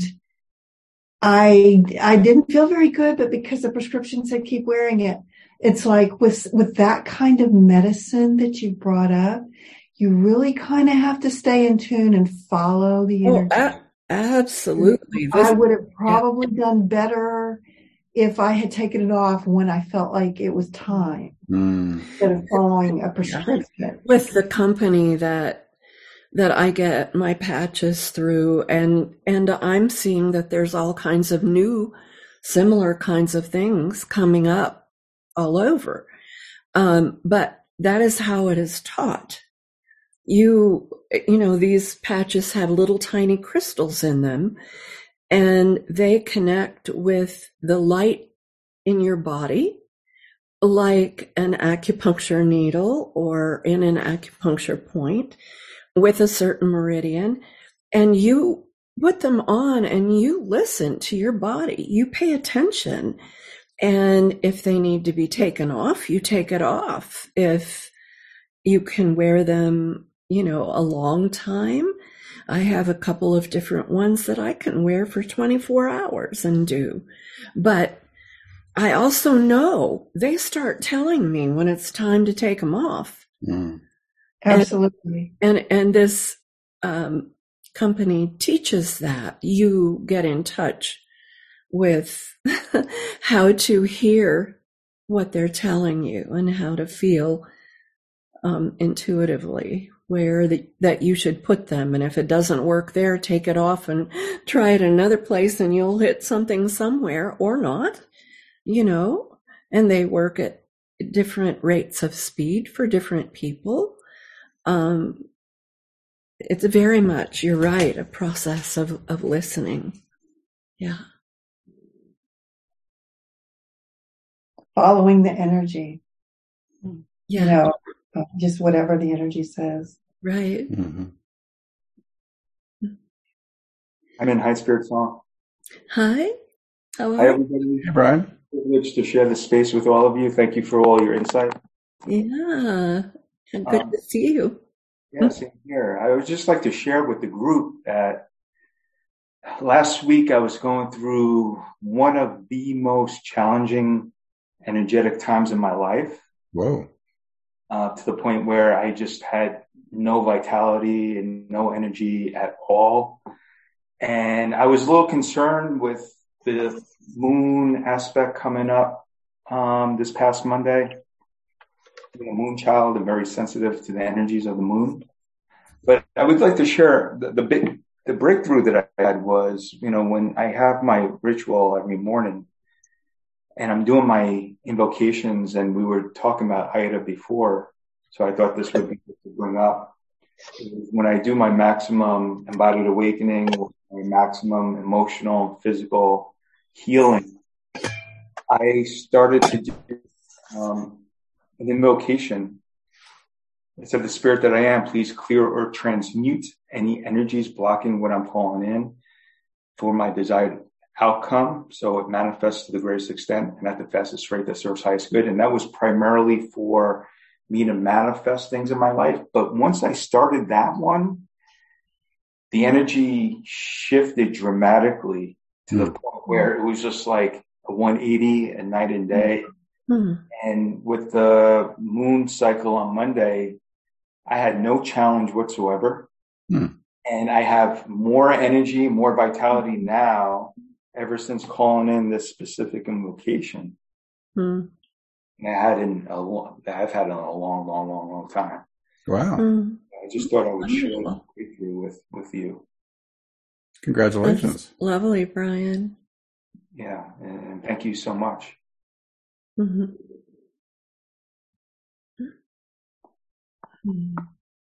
Speaker 5: I I didn't feel very good, but because the prescription said keep wearing it, it's like with with that kind of medicine that you brought up, you really kind of have to stay in tune and follow the energy.
Speaker 2: Oh, a- absolutely.
Speaker 5: I would have probably yeah. done better if I had taken it off when I felt like it was time, mm. instead of following a prescription.
Speaker 2: With the company that that I get my patches through, and and I'm seeing that there's all kinds of new, similar kinds of things coming up all over. Um, but that is how it is taught. You, you know, these patches have little tiny crystals in them, and they connect with the light in your body, like an acupuncture needle or in an acupuncture point with a certain meridian. And you put them on and you listen to your body. You pay attention. And if they need to be taken off, you take it off. If you can wear them, you know, a long time, I have a couple of different ones that I can wear for twenty-four hours and do. But I also know they start telling me when it's time to take them off.
Speaker 5: Mm. Absolutely.
Speaker 2: And, and, and this um, company teaches that. You get in touch with how to hear what they're telling you and how to feel um, intuitively where the, that you should put them. And if it doesn't work there, take it off and try it another place, and you'll hit something somewhere or not, you know, and they work at different rates of speed for different people. Um, it's very much, you're right, a process of, of listening. Yeah.
Speaker 5: Following the energy.
Speaker 2: Yeah.
Speaker 5: You know, just whatever the energy says.
Speaker 2: Right.
Speaker 7: Mm-hmm. I'm in High Spirit Song.
Speaker 2: Hi. How
Speaker 7: Hi,
Speaker 2: are
Speaker 7: everybody.
Speaker 1: Hey, Brian.
Speaker 7: Privileged to share this space with all of you. Thank you for all your insight.
Speaker 2: Yeah. And good
Speaker 7: Um,
Speaker 2: to see you.
Speaker 7: Yeah, same here. I would just like to share with the group that last week I was going through one of the most challenging energetic times in my life.
Speaker 1: Whoa.
Speaker 7: Uh, to the point where I just had no vitality and no energy at all. And I was a little concerned with the moon aspect coming up um, this past Monday. I'm a moon child and very sensitive to the energies of the moon. But I would like to share the, the big, the breakthrough that I had was, you know, when I have my ritual every morning and I'm doing my invocations, and we were talking about Aida before, so I thought this would be good to bring up. when I do my maximum embodied awakening, my maximum emotional and physical healing, I started to do um, an invocation. It said, the spirit that I am, please clear or transmute any energies blocking what I'm calling in for my desired outcome, so it manifests to the greatest extent and at the fastest rate that serves highest good. And that was primarily for me to manifest things in my life. But once I started that one, the energy shifted dramatically to mm-hmm. the point where it was just like a one eighty and night and day. Mm-hmm. And with the moon cycle on Monday, I had no challenge whatsoever. Mm-hmm. And I have more energy, more vitality now ever since calling in this specific invocation. Mm-hmm. And I had in a long, I've had in a long, long, long, long time.
Speaker 1: Wow.
Speaker 7: Mm-hmm. I just thought I would share that breakthrough with, with you.
Speaker 1: Congratulations.
Speaker 2: That's lovely, Brian.
Speaker 7: Yeah. And, and thank you so much.
Speaker 2: Mm-hmm. Mm-hmm.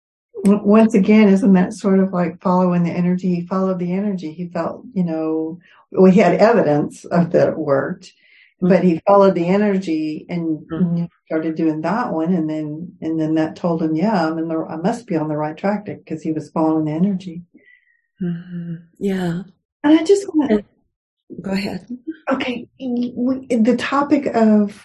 Speaker 5: Once again, isn't that sort of like following the energy? He followed the energy. He felt, you know, we had evidence of that it worked, mm-hmm. but he followed the energy and mm-hmm. started doing that one. And then, and then that told him, yeah, I'm in the, I must be on the right track because he was following the energy.
Speaker 2: Mm-hmm. Yeah.
Speaker 5: And I just want to
Speaker 2: go ahead.
Speaker 5: Okay. We, the topic of,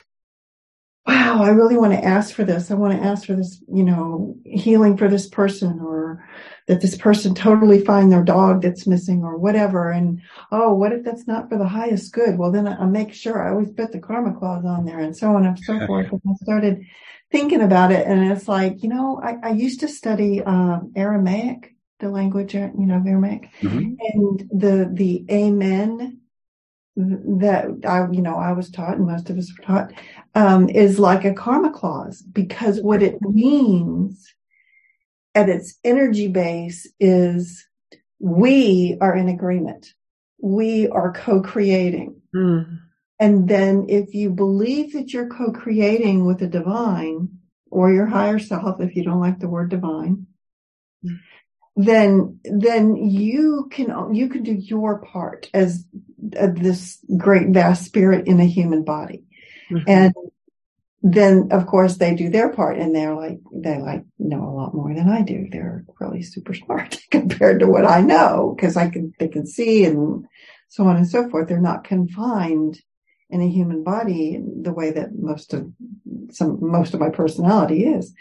Speaker 5: wow, I really want to ask for this. I want to ask for this, you know, healing for this person, or that this person totally find their dog that's missing or whatever. And, oh, what if that's not for the highest good? Well, then I, I make sure I always put the karma clause on there and so on and so forth. And I started thinking about it. And it's like, you know, I, I used to study um, Aramaic, the language, you know, of Aramaic, mm-hmm. and the, the amen that I, you know, I was taught and most of us were taught, um, is like a karma clause, because what it means at its energy base is we are in agreement. We are co-creating. Mm. And then if you believe that you're co-creating with the divine or your higher self, if you don't like the word divine, mm. then, then you can, you can do your part as uh, this great vast spirit in a human body. Mm-hmm. And then of course they do their part, and they're like, they like know a lot more than I do. They're really super smart compared to what I know, because I can, they can see and so on and so forth. They're not confined in a human body the way that most of some, most of my personality is.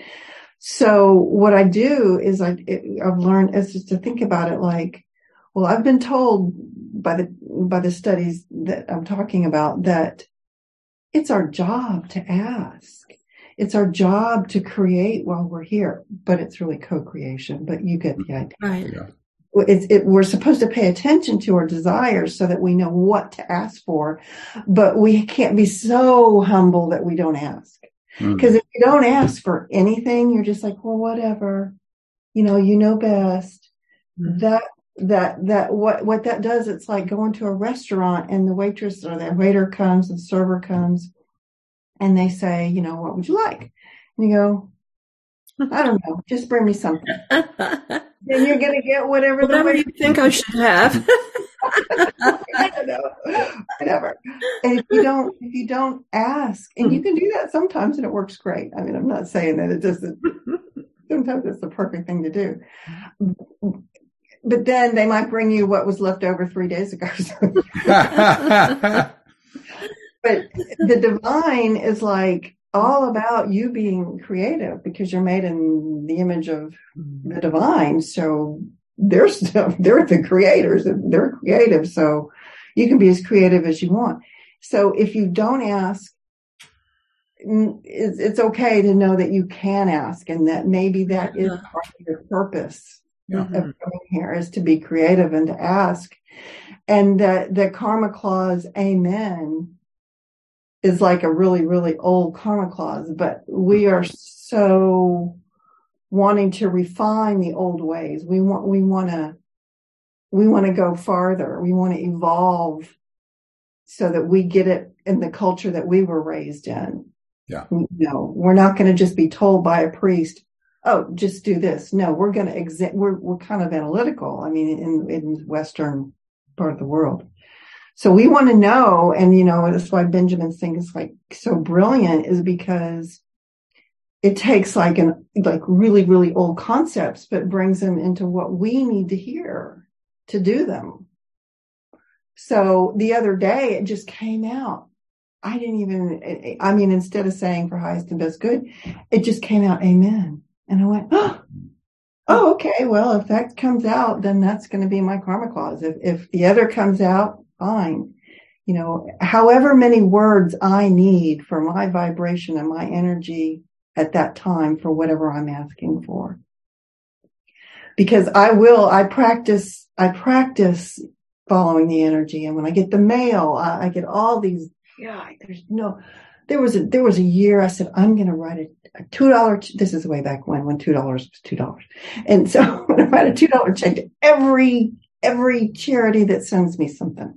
Speaker 5: So what I do is I, I've learned is just to think about it like, well, I've been told by the, by the studies that I'm talking about that it's our job to ask. It's our job to create while we're here, but it's really co-creation, but you get the idea.
Speaker 2: Right.
Speaker 1: Yeah.
Speaker 5: It's, it, we're supposed to pay attention to our desires so that we know what to ask for, but we can't be so humble that we don't ask. Because mm. if you don't ask for anything, you're just like, well, whatever, you know, you know best. Mm. That, that, that, what, what that does, it's like going to a restaurant and the waitress or the waiter comes and the server comes and they say, you know, what would you like? And you go, I don't know, just bring me something. Then you're going to get whatever,
Speaker 2: whatever
Speaker 5: the
Speaker 2: you think I should have.
Speaker 5: I don't know, whatever. And if you don't, if you don't ask, and you can do that sometimes, and it works great. I mean, I'm not saying that it doesn't. Sometimes it's the perfect thing to do. But then they might bring you what was left over three days ago. But the divine is like all about you being creative, because you're made in the image of the divine. So they're still, they're the creators, they're creative. So you can be as creative as you want. So if you don't ask, it's, it's okay to know that you can ask, and that maybe that is part of your purpose yeah. of coming here, is to be creative and to ask. And the, the karma clause, amen, is like a really, really old karma clause, but we are so wanting to refine the old ways. We want, we want to, we want to go farther. We want to evolve so that we get it in the culture that we were raised in.
Speaker 1: Yeah.
Speaker 5: No, we're not going to just be told by a priest, oh, just do this. No, we're going to exa- we're we're kind of analytical. I mean, in in the Western part of the world, so we want to know, and you know, that's why Benjamin's thing is like so brilliant, is because it takes like an like really really old concepts, but brings them into what we need to hear to do them. So the other day, it just came out. I didn't even. I mean, instead of saying for highest and best good, it just came out. Amen. And I went, oh, oh, okay. Well, if that comes out, then that's going to be my karma clause. If if the other comes out, fine. You know, however many words I need for my vibration and my energy at that time for whatever I'm asking for. Because I will, I practice, I practice following the energy. And when I get the mail, I, I get all these, yeah, there's no, there was a, there was a year I said, I'm going to write a, a two dollars, this is way back when, when two dollars was two dollars. And so I'm going to write a two dollars check to every, every charity that sends me something.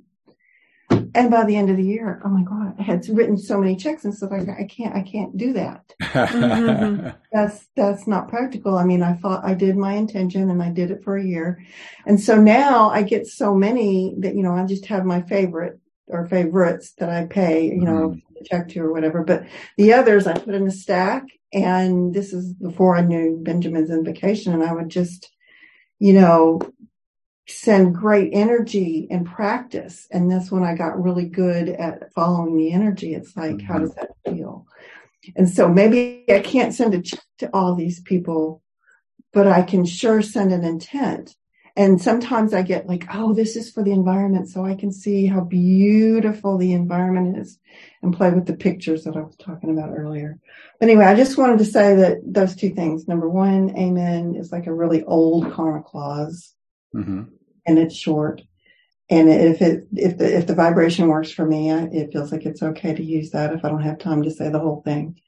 Speaker 5: And by the end of the year, oh my God, I had written so many checks and stuff like that. I can't, I can't do that. mm-hmm. That's, that's not practical. I mean, I thought I did my intention and I did it for a year. And so now I get so many that, you know, I just have my favorite or favorites that I pay, you know, mm-hmm. check to or whatever. But the others I put in a stack. And this is before I knew Benjamin's invocation. And I would just, you know, send great energy and practice. And that's when I got really good at following the energy. It's like, mm-hmm. how does that feel? And so maybe I can't send a check to all these people, but I can sure send an intent. And sometimes I get like, oh, this is for the environment. So I can see how beautiful the environment is and play with the pictures that I was talking about earlier. But anyway, I just wanted to say that those two things. Number one, amen is like a really old karma clause. Mm-hmm. And it's short. And if it, if the, if the vibration works for me, I, it feels like it's okay to use that if I don't have time to say the whole thing.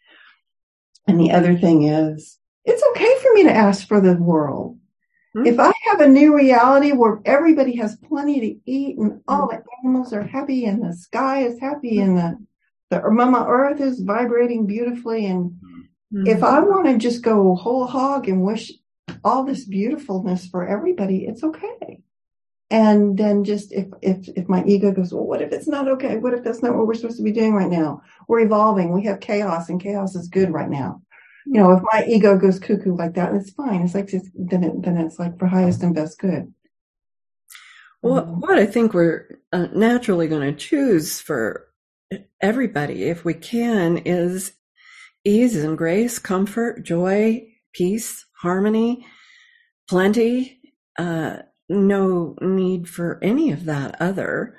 Speaker 5: And the other thing is, it's okay for me to ask for the world. Mm-hmm. If I have a new reality where everybody has plenty to eat and all the animals are happy and the sky is happy and the, the Mama Earth is vibrating beautifully. And mm-hmm. if I want to just go whole hog and wish all this beautifulness for everybody, it's okay. And then just if, if, if my ego goes, well, what if it's not okay? What if that's not what we're supposed to be doing right now? We're evolving. We have chaos and chaos is good right now. You know, if my ego goes cuckoo like that, it's fine. It's like, it's, then it, then it's like for highest and best good.
Speaker 2: Well, what I think we're uh, naturally going to choose for everybody, if we can, is ease and grace, comfort, joy, peace, harmony, plenty, uh, no need for any of that other.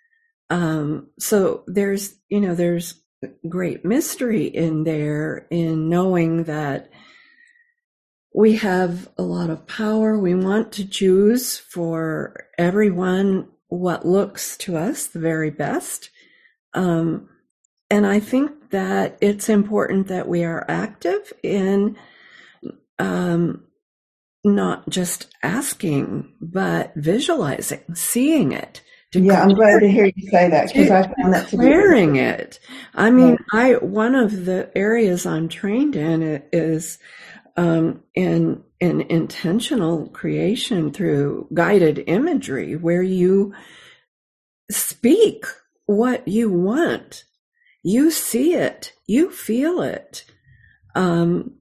Speaker 2: Um, so there's, you know, there's great mystery in there in knowing that we have a lot of power. We want to choose for everyone what looks to us the very best. Um, and I think that it's important that we are active in um, not just asking, but visualizing, seeing it.
Speaker 5: Yeah, I'm glad to hear you say that because I found that to be
Speaker 2: declaring it. I mean, yeah. I one of the areas I'm trained in is um, in in intentional creation through guided imagery, where you speak what you want, you see it, you feel it. Um,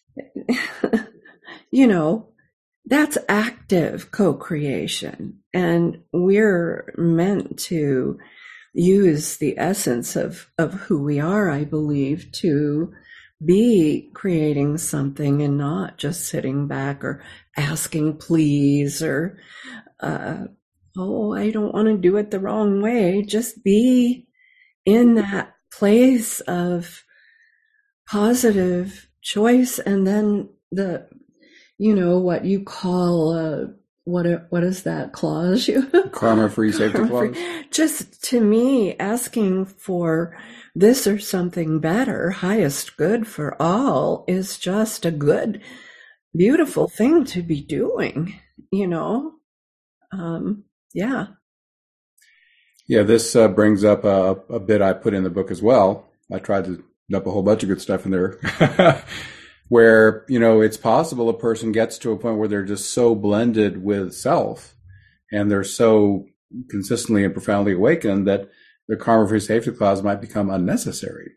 Speaker 2: you know. That's active co-creation, and we're meant to use the essence of, of who we are, I believe, to be creating something and not just sitting back or asking please or, uh, oh, I don't want to do it the wrong way. Just be in that place of positive choice, and then the you know, what you call, uh, what, what is that clause?
Speaker 1: Karma-free safety clause.
Speaker 2: Just to me, asking for this or something better, highest good for all, is just a good, beautiful thing to be doing, you know? Um, yeah.
Speaker 1: Yeah, this uh, brings up a, a bit I put in the book as well. I tried to dump a whole bunch of good stuff in there. where, you know, it's possible a person gets to a point where they're just so blended with self and they're so consistently and profoundly awakened that the karma-free safety clause might become unnecessary.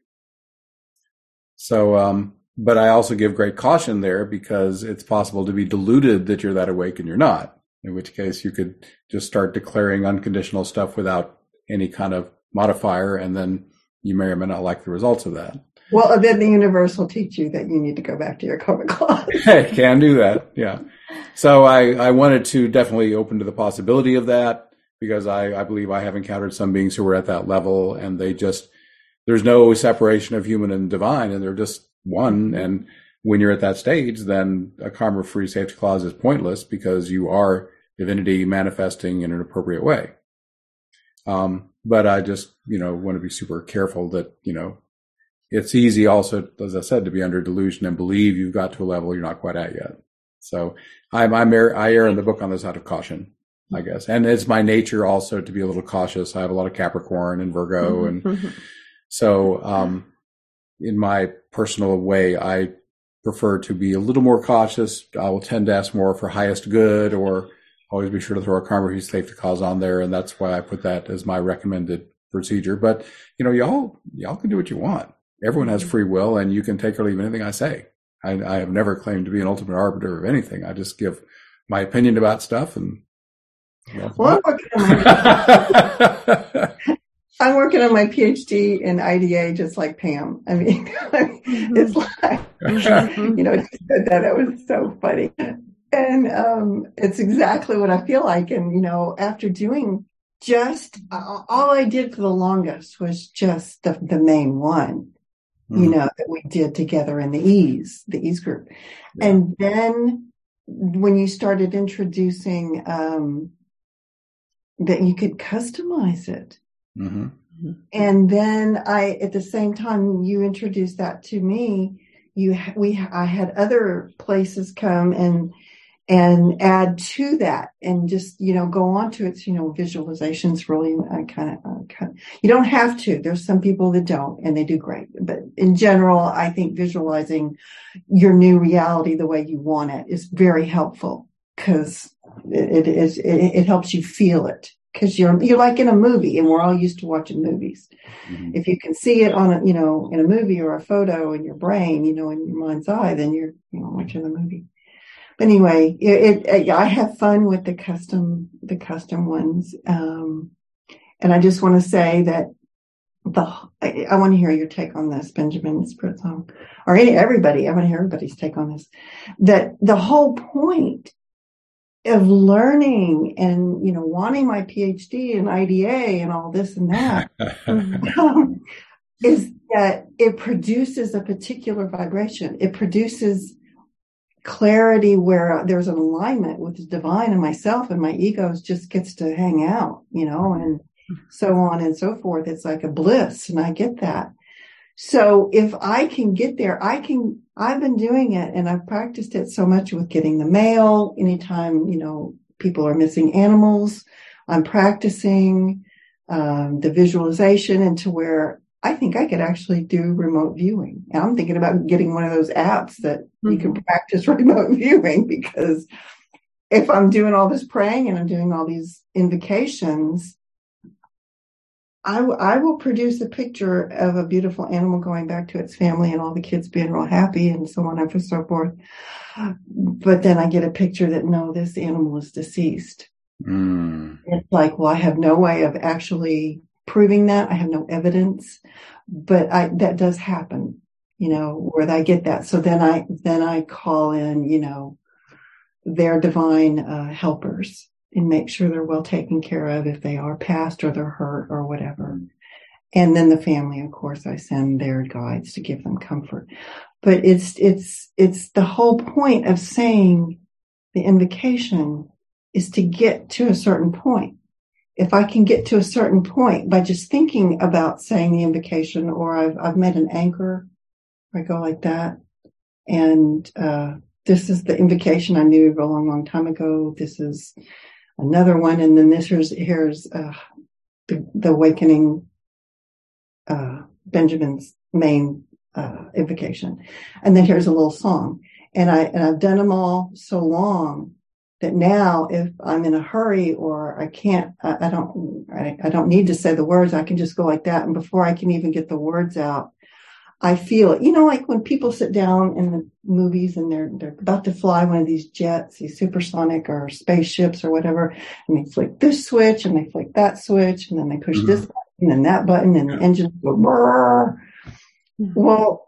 Speaker 1: So, um, but I also give great caution there because it's possible to be deluded that you're that awake and you're not, in which case you could just start declaring unconditional stuff without any kind of modifier, and then you may or may not like the results of that.
Speaker 5: Well, then the universe will teach you that you need to go back to your karma clause.
Speaker 1: Can do that, yeah. So I, I wanted to definitely open to the possibility of that because I, I believe I have encountered some beings who were at that level and they just, there's no separation of human and divine and they're just one. And when you're at that stage, then a karma-free safety clause is pointless because you are divinity manifesting in an appropriate way. Um, but I just, you know, want to be super careful that, you know, it's easy also, as I said, to be under delusion and believe you've got to a level you're not quite at yet. So I'm, I'm er, I err in the book on the side of caution, I guess. And it's my nature also to be a little cautious. I have a lot of Capricorn and Virgo. And
Speaker 2: Mm-hmm.
Speaker 1: so, um, in my personal way, I prefer to be a little more cautious. I will tend to ask more for highest good or always be sure to throw a karma-free safety clause on there. And that's why I put that as my recommended procedure. But, you know, y'all, y'all can do what you want. Everyone has free will and you can take or leave anything I say. I, I have never claimed to be an ultimate arbiter of anything. I just give my opinion about stuff and. You know,
Speaker 5: well, I'm working on my, I'm working on my PhD in I D A just like Pam. I mean, mm-hmm. It's like, you know, she said that. It was so funny. And um, it's exactly what I feel like. And, you know, after doing just uh, all I did for the longest was just the, the main one. You know, that we did together in the Ease, the Ease group. Yeah. And then when you started introducing um, that you could customize it. Mm-hmm. And then I, at the same time you introduced that to me, you, we, I had other places come and, and add to that and just, you know, go on to it. You know, visualizations really uh, kind of, uh, kind of, you don't have to. There's some people that don't and they do great. But in general, I think visualizing your new reality the way you want it is very helpful because it, it is, it, it helps you feel it because you're, you're like in a movie and we're all used to watching movies. Mm-hmm. If you can see it on a, you know, in a movie or a photo in your brain, you know, in your mind's eye, then you're, you know, watching the movie. Anyway, it, it, I have fun with the custom, the custom ones. Um, and I just want to say that the, I, I want to hear your take on this, Benjamin Spirit Song, or any, everybody. I want to hear everybody's take on this, that the whole point of learning and, you know, wanting my PhD in I D A and all this and that um, is that it produces a particular vibration. It produces clarity where there's an alignment with the divine and myself and my egos just gets to hang out, you know, and so on and so forth. It's like a bliss and I get that. So if I can get there, I can, I've been doing it and I've practiced it so much with getting the mail. Anytime, you know, people are missing animals, I'm practicing, um, the visualization into where I think I could actually do remote viewing. And I'm thinking about getting one of those apps that mm-hmm. you can practice remote viewing because if I'm doing all this praying and I'm doing all these invocations, I, w- I will produce a picture of a beautiful animal going back to its family and all the kids being real happy and so on and so forth. But then I get a picture that, no, this animal is deceased. Mm. It's like, well, I have no way of actually proving that. I have no evidence, but I, that does happen, you know, where I get that. So then I, then I call in, you know, their divine uh, helpers and make sure they're well taken care of if they are passed or they're hurt or whatever. And then the family, of course, I send their guides to give them comfort. But it's, it's, it's the whole point of saying the invocation is to get to a certain point. If I can get to a certain point by just thinking about saying the invocation, or I've, I've made an anchor, I go like that. And, uh, this is the invocation I knew a long, long time ago. This is another one. And then this here's, here's, uh, the, the awakening, uh, Benjamin's main uh, invocation. And then here's a little song. And I, and I've done them all so long that now if I'm in a hurry or I can't, I, I don't, I, I don't need to say the words. I can just go like that. And before I can even get the words out, I feel it. You know, like when people sit down in the movies and they're, they're about to fly one of these jets, these supersonic or spaceships or whatever, and they flick this switch and they flick that switch and then they push mm-hmm. this button and that button and the engine go brrr. Mm-hmm. Well,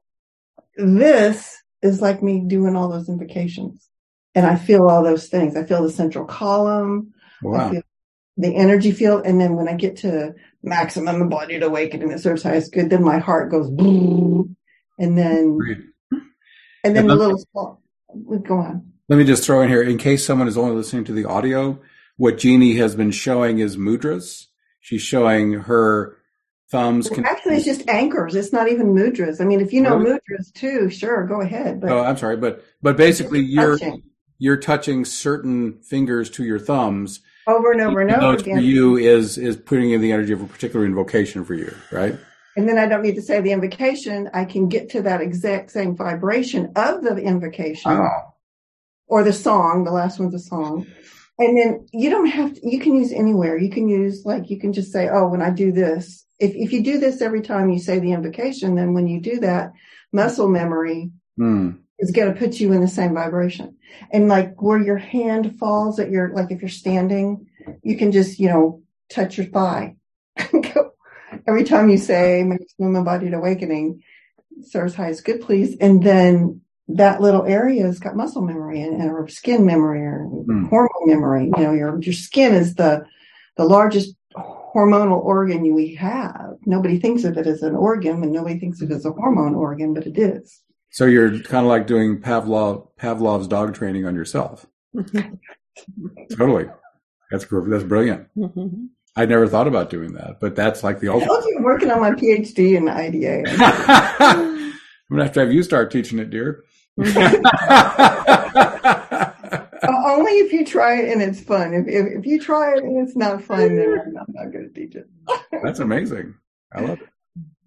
Speaker 5: this is like me doing all those invocations. And I feel all those things. I feel the central column.
Speaker 1: Wow.
Speaker 5: I feel the energy field. And then when I get to maximum embodied awakening that serves highest good, then my heart goes boom. And then, Great. and then
Speaker 1: and
Speaker 5: the little small, go on.
Speaker 1: Let me just throw in here, in case someone is only listening to the audio, what Jeannie has been showing is mudras. She's showing her thumbs.
Speaker 5: Well, actually, it's just anchors. It's not even mudras. I mean, if you know really? mudras too, sure, go ahead. But
Speaker 1: oh, I'm sorry. But, but basically you're, touching. you're touching certain fingers to your thumbs.
Speaker 5: Over and over and over
Speaker 1: again. For you is, is putting in the energy of a particular invocation for you, right?
Speaker 5: And then I don't need to say the invocation. I can get to that exact same vibration of the invocation
Speaker 1: oh.
Speaker 5: or the song. The last one's a song. And then you don't have to, you can use anywhere. You can use, like, you can just say, oh, when I do this, if, if you do this every time you say the invocation, then when you do that, muscle memory
Speaker 1: mm.
Speaker 5: is going to put you in the same vibration. And like where your hand falls at your, like if you're standing, you can just, you know, touch your thigh. Every time you say maximum embodied awakening, serves highest good, please. And then that little area has got muscle memory and, and or skin memory or mm. hormone memory. You know, your, your skin is the, the largest hormonal organ we have. Nobody thinks of it as an organ and nobody thinks of it as a hormone organ, but it is.
Speaker 1: So you're kind of like doing Pavlov, Pavlov's dog training on yourself. Totally. That's that's brilliant. Mm-hmm. I never thought about doing that, but that's like the ultimate.
Speaker 5: I told you I'm working on my P H D in I D A.
Speaker 1: I'm going to have to have you start teaching it, dear.
Speaker 5: Only if you try it and it's fun. If, if if you try it and it's not fun, then I'm not, not going to teach it.
Speaker 1: That's amazing. I love it.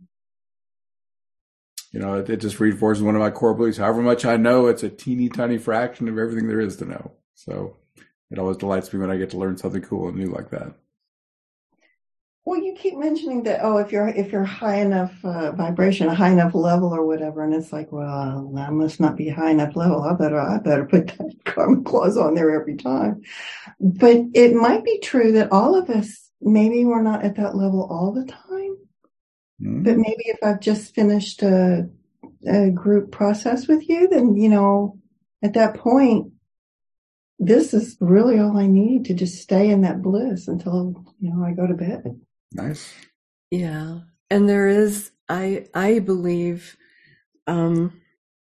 Speaker 1: You know, it, it just reinforces one of my core beliefs. However much I know, it's a teeny tiny fraction of everything there is to know. So it always delights me when I get to learn something cool and new like that.
Speaker 5: Well, you keep mentioning that, oh, if you're if you're high enough uh, vibration, a high enough level or whatever, and it's like, well, I must not be high enough level. I better I better put that karma clause on there every time. But it might be true that all of us, maybe we're not at that level all the time. Mm-hmm. But maybe if I've just finished a, a group process with you, then, you know, at that point, this is really all I need to just stay in that bliss until, you know, I go to bed.
Speaker 1: Nice.
Speaker 2: Yeah. And there is, I, I believe, um,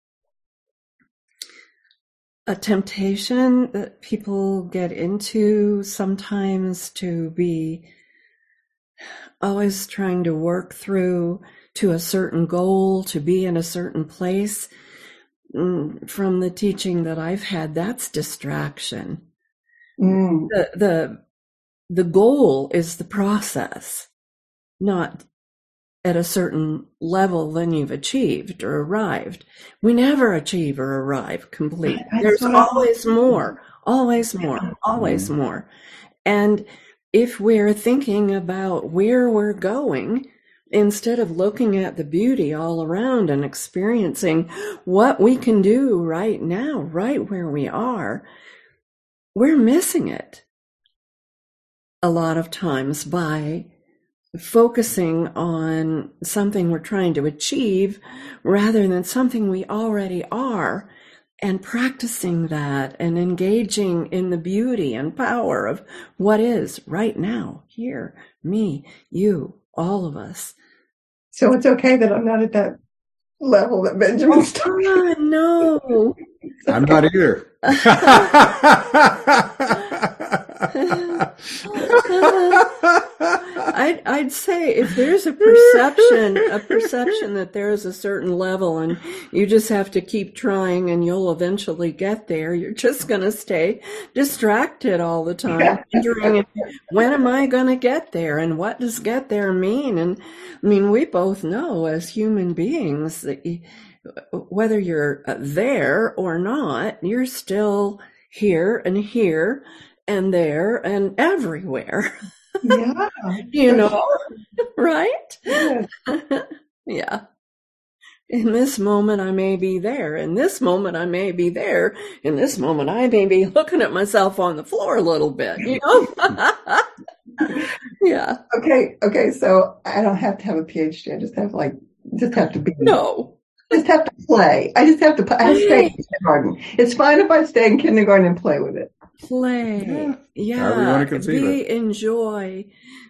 Speaker 2: a temptation that people get into sometimes to be always trying to work through to a certain goal, to be in a certain place. From the teaching that I've had, that's distraction.
Speaker 5: Mm.
Speaker 2: The, the, the goal is the process, not at a certain level then you've achieved or arrived. We never achieve or arrive complete. There's always more, always more, always more. And if we're thinking about where we're going, instead of looking at the beauty all around and experiencing what we can do right now, right where we are, we're missing it a lot of times by focusing on something we're trying to achieve rather than something we already are, and practicing that and engaging in the beauty and power of what is right now, here, me, you, all of us.
Speaker 5: So it's okay that I'm not at that level that Benjamin's talking about.
Speaker 2: Oh, no.
Speaker 1: I'm not either.
Speaker 2: I'd, I'd say if there's a perception, a perception that there is a certain level and you just have to keep trying and you'll eventually get there, you're just going to stay distracted all the time, wondering, when am I going to get there and what does get there mean? And I mean, we both know as human beings that you, whether you're there or not, you're still here and here and there and everywhere.
Speaker 5: Yeah.
Speaker 2: You know, right?
Speaker 5: Yeah.
Speaker 2: Yeah. In this moment, I may be there. In this moment, I may be there. In this moment, I may be looking at myself on the floor a little bit, you know? Yeah.
Speaker 5: Okay. Okay. So I don't have to have a PhD. I just have like, just have to be.
Speaker 2: No.
Speaker 5: Just have to play. I just have to play. I have to stay in kindergarten. It's fine if I stay in kindergarten and play with it.
Speaker 2: Play.
Speaker 1: Yeah.
Speaker 2: Yeah.
Speaker 1: However you want to conceive
Speaker 2: be
Speaker 1: it.
Speaker 2: enjoy.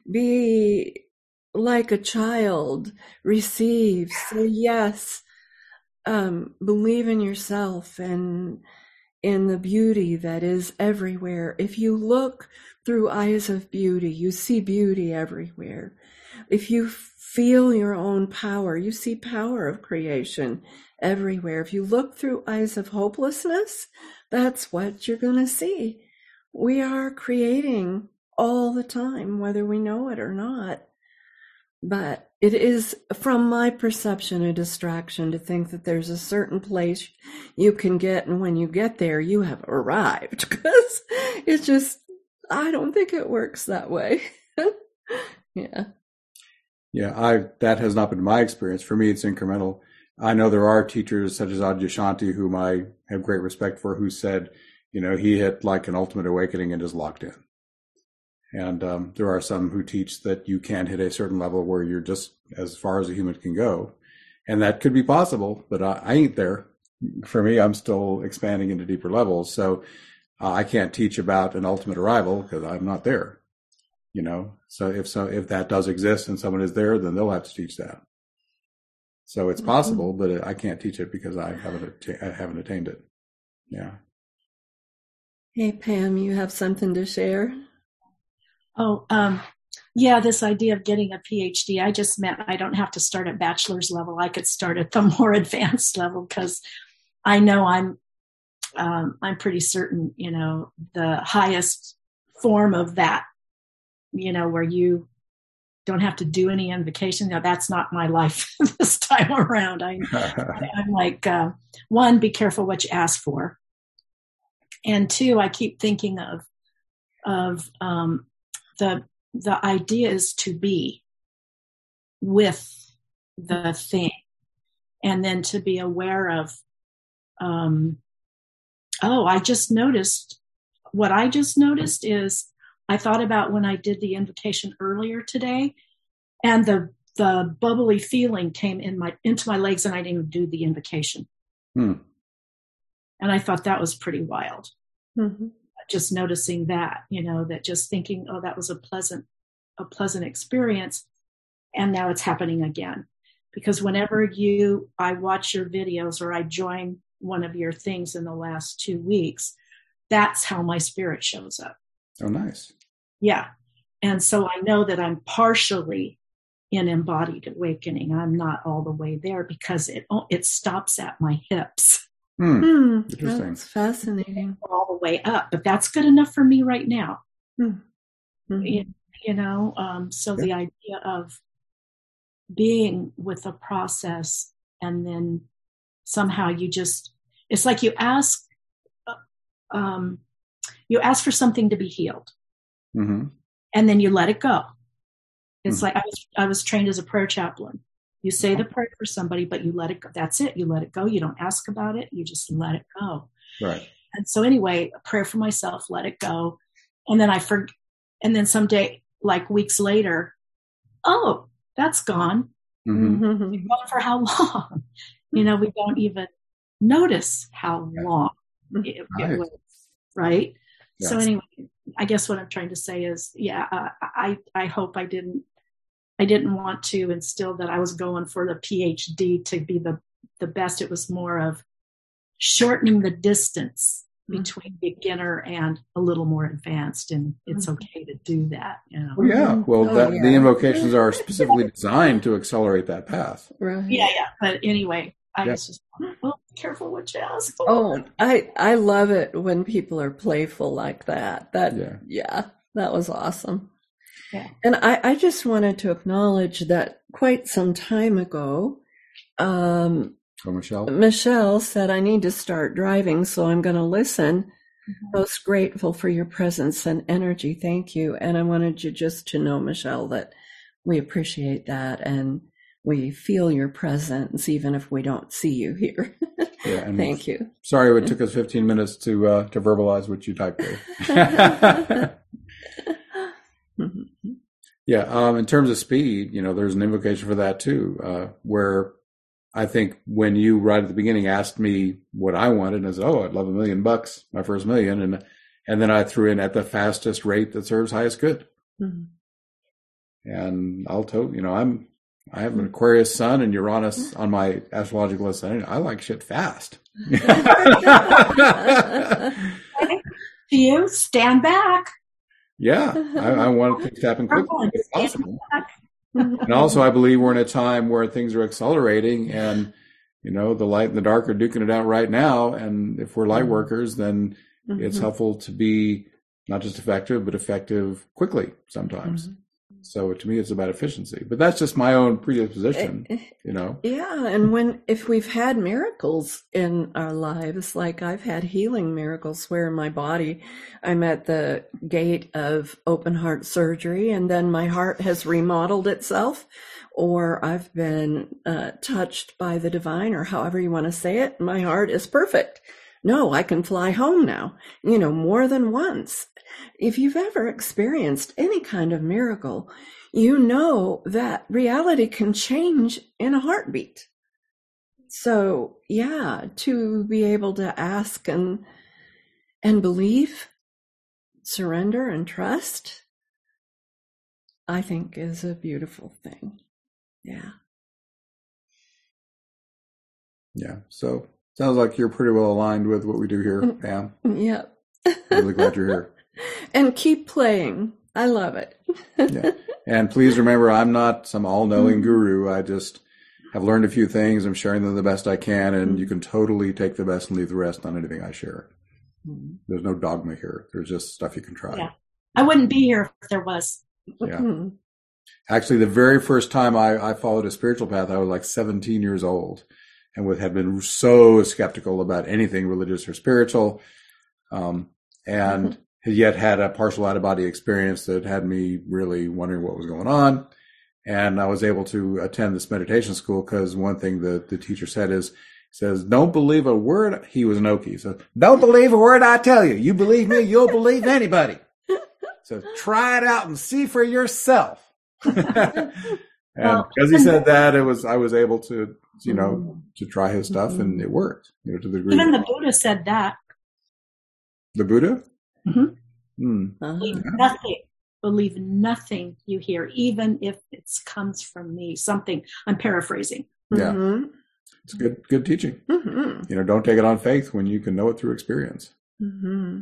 Speaker 2: Be like a child. Receive. Say yes. Um, believe in yourself and in the beauty that is everywhere. If you look through eyes of beauty, you see beauty everywhere. If you feel your own power, you see power of creation everywhere. If you look through eyes of hopelessness, that's what you're going to see. We are creating all the time, whether we know it or not. But it is, from my perception, a distraction to think that there's a certain place you can get, and when you get there, you have arrived. Because it's just, I don't think it works that way. Yeah.
Speaker 1: Yeah, I that has not been my experience. For me, it's incremental. I know there are teachers such as Adyashanti, whom I have great respect for, who said, you know, he hit like an ultimate awakening and is locked in. And um, there are some who teach that you can hit a certain level where you're just as far as a human can go. And that could be possible, but I, I ain't there. For me, I'm still expanding into deeper levels. So uh, I can't teach about an ultimate arrival because I'm not there. You know, so if so, if that does exist and someone is there, then they'll have to teach that. So it's possible, mm-hmm. but I can't teach it because I haven't I haven't attained it. Yeah.
Speaker 2: Hey, Pam, you have something to share?
Speaker 3: Oh, um, yeah, this idea of getting a PhD, I just meant I don't have to start at bachelor's level. I could start at the more advanced level because I know I'm um, I'm pretty certain, you know, the highest form of that, you know, where you don't have to do any invocation. Now, that's not my life this time around. I, I'm like, uh, one, be careful what you ask for. And two, I keep thinking of, of, um, the, the idea is to be with the thing and then to be aware of, um, oh, I just noticed what I just noticed is I thought about when I did the invocation earlier today, and the the bubbly feeling came in my into my legs, and I didn't do the invocation.
Speaker 1: Hmm.
Speaker 3: And I thought that was pretty wild.
Speaker 2: Mm-hmm.
Speaker 3: Just noticing that, you know, that just thinking, oh, that was a pleasant a pleasant experience, and now it's happening again. Because whenever you, I watch your videos or I join one of your things in the last two weeks, that's how my spirit shows up.
Speaker 1: Oh, nice.
Speaker 3: Yeah. And so I know that I'm partially in embodied awakening. I'm not all the way there because it it stops at my hips.
Speaker 1: Hmm.
Speaker 2: Hmm.
Speaker 1: Interesting.
Speaker 2: That's fascinating.
Speaker 3: All the way up, but that's good enough for me right now.
Speaker 2: Hmm. Mm-hmm.
Speaker 3: You, you know, um, so
Speaker 1: yeah.
Speaker 3: the idea of being with a process and then somehow you just, it's like you ask, um, you ask for something to be healed.
Speaker 1: Mm-hmm.
Speaker 3: And then you let it go. It's
Speaker 1: mm-hmm.
Speaker 3: like I was, I was trained as a prayer chaplain. You say the prayer for somebody, but you let it go. That's it. You let it go. You don't ask about it. You just let it go.
Speaker 1: Right.
Speaker 3: And so anyway, a prayer for myself, let it go. And then I forget. And then someday, like weeks later, oh, that's gone.
Speaker 1: Mm-hmm.
Speaker 3: Mm-hmm. Gone for how long? You know, we don't even notice how long it,
Speaker 1: right.
Speaker 3: it was. Right.
Speaker 1: Yeah.
Speaker 3: So anyway, I guess what I'm trying to say is, yeah, uh, I, I hope I didn't, I didn't want to instill that I was going for the PhD to be the, the best. It was more of shortening the distance between beginner and a little more advanced, and it's okay to do that. You know?
Speaker 1: Well, yeah. Well,
Speaker 2: Oh,
Speaker 1: that,
Speaker 2: yeah.
Speaker 1: the invocations are specifically designed to accelerate that path.
Speaker 2: Right.
Speaker 3: Yeah, yeah. But anyway, I
Speaker 1: Yeah.
Speaker 3: was just, oh, be careful what you ask for.
Speaker 2: Oh, I I love it when people are playful like that. That
Speaker 1: Yeah.
Speaker 2: yeah, that was awesome.
Speaker 3: Yeah.
Speaker 2: And I, I just wanted to acknowledge that quite some time ago, um,
Speaker 1: Oh, Michelle.
Speaker 2: Michelle said, I need to start driving, so I'm going to listen.
Speaker 3: Mm-hmm.
Speaker 2: Most grateful for your presence and energy. Thank you. And I wanted you just to know, Michelle, that we appreciate that and we feel your presence, even if we don't see you here.
Speaker 1: Yeah, and
Speaker 2: Thank you.
Speaker 1: sorry it took us fifteen minutes to uh, to verbalize what you typed there. Yeah, um, in terms of speed, you know, there's an invocation for that too, uh, where I think when you right at the beginning asked me what I wanted, and I said, "Oh, I'd love a million bucks, my first million," and and then I threw in at the fastest rate that serves highest good.
Speaker 2: Mm-hmm.
Speaker 1: And I'll tell you know, I'm I have an Aquarius sun and Uranus on my astrological ascendant. I like shit fast.
Speaker 3: To you, stand back.
Speaker 1: Yeah, I, I want things to happen quickly if
Speaker 3: Stand
Speaker 1: possible.
Speaker 3: back.
Speaker 1: And also, I believe we're in a time where things are accelerating, and you know, the light and the dark are duking it out right now. And if we're light workers, then
Speaker 2: Mm-hmm.
Speaker 1: it's helpful to be not just effective, but effective quickly sometimes.
Speaker 2: Mm-hmm.
Speaker 1: So to me, it's about efficiency. But that's just my own predisposition, you know.
Speaker 2: Yeah, and when if we've had miracles in our lives, like I've had healing miracles where in my body I'm at the gate of open heart surgery, and then my heart has remodeled itself, or I've been uh, touched by the divine, or however you want to say it, my heart is perfect. No, I can fly home now, you know, more than once. If you've ever experienced any kind of miracle, you know that reality can change in a heartbeat. So, yeah, to be able to ask and and believe, surrender and trust, I think is a beautiful thing. Yeah.
Speaker 1: Yeah. So sounds like you're pretty well aligned with what we do here, Pam.
Speaker 2: Yeah.
Speaker 1: Really glad you're here.
Speaker 2: And keep playing. I love it.
Speaker 1: Yeah. And please remember, I'm not some all-knowing guru. I just have learned a few things. I'm sharing them the best I can, and you can totally take the best and leave the rest on anything I share. There's no dogma here. There's just stuff you can try.
Speaker 3: Yeah. I wouldn't be here if there was.
Speaker 1: Yeah. Actually, the very first time I, I followed a spiritual path, I was like seventeen years old and would had been so skeptical about anything religious or spiritual, um, and mm-hmm. yet had a partial out-of-body experience that had me really wondering what was going on. And I was able to attend this meditation school because one thing the, the teacher said is, says, don't believe a word. He was an Okie. So don't believe a word I tell you. You believe me, you'll believe anybody. So try it out and see for yourself. And
Speaker 3: Well,
Speaker 1: because he said that, it was, I was able to, you know, to try his stuff, and it worked, you know, to the degree.
Speaker 3: Even the Buddha said that.
Speaker 1: The Buddha?
Speaker 3: Mm-hmm.
Speaker 1: Hmm.
Speaker 3: Believe nothing. Believe nothing you hear, even if it comes from me. Something, I'm paraphrasing.
Speaker 1: Yeah.
Speaker 2: Mm-hmm.
Speaker 1: It's good, good teaching.
Speaker 2: Mm-hmm.
Speaker 1: You know, don't take it on faith when you can know it through experience.
Speaker 2: Mm-hmm.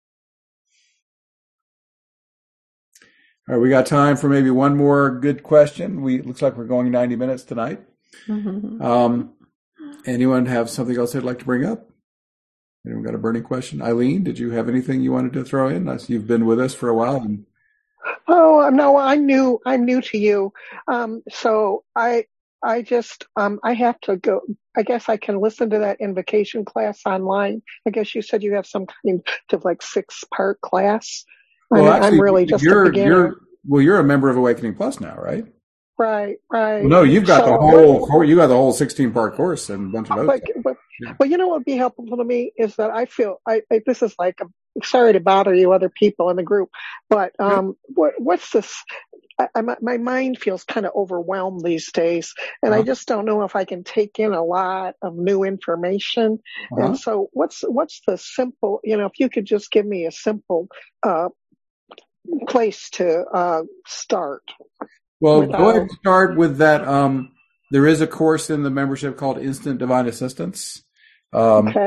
Speaker 1: All right, we got time for maybe one more good question. We looks like we're going ninety minutes tonight.
Speaker 2: Mm-hmm.
Speaker 1: Um, anyone have something else they'd like to bring up? Anyone got a burning question? Eileen, did you have anything you wanted to throw in? I see you've been with us for a while. And...
Speaker 8: Oh no, I'm new. I'm new to you. Um, so I, I just, um, I have to go. I guess I can listen to that invocation class online. I guess you said you have some kind of like six part class.
Speaker 1: Well,
Speaker 8: I'm,
Speaker 1: actually,
Speaker 8: I'm really just
Speaker 1: you're,
Speaker 8: a beginner.
Speaker 1: You're, well, you're a member of Awakening Plus now, right?
Speaker 8: Right, right.
Speaker 1: Well, no, you've got
Speaker 8: so,
Speaker 1: the whole course. You got the whole sixteen part course and a bunch of other
Speaker 8: but,
Speaker 1: stuff.
Speaker 8: but,
Speaker 1: Yeah.
Speaker 8: but you know what would be helpful to me is that I feel I, I this is like a, sorry to bother you, other people in the group, but um, what, what's this? I, I, my mind feels kind of overwhelmed these days, and
Speaker 1: Uh-huh.
Speaker 8: I just don't know if I can take in a lot of new information.
Speaker 1: Uh-huh.
Speaker 8: And so, what's what's the simple? You know, if you could just give me a simple uh, place to uh, start.
Speaker 1: Well,
Speaker 8: without-
Speaker 1: go ahead and start with that. Um, there is a course in the membership called Instant Divine Assistance. Um,
Speaker 8: Okay.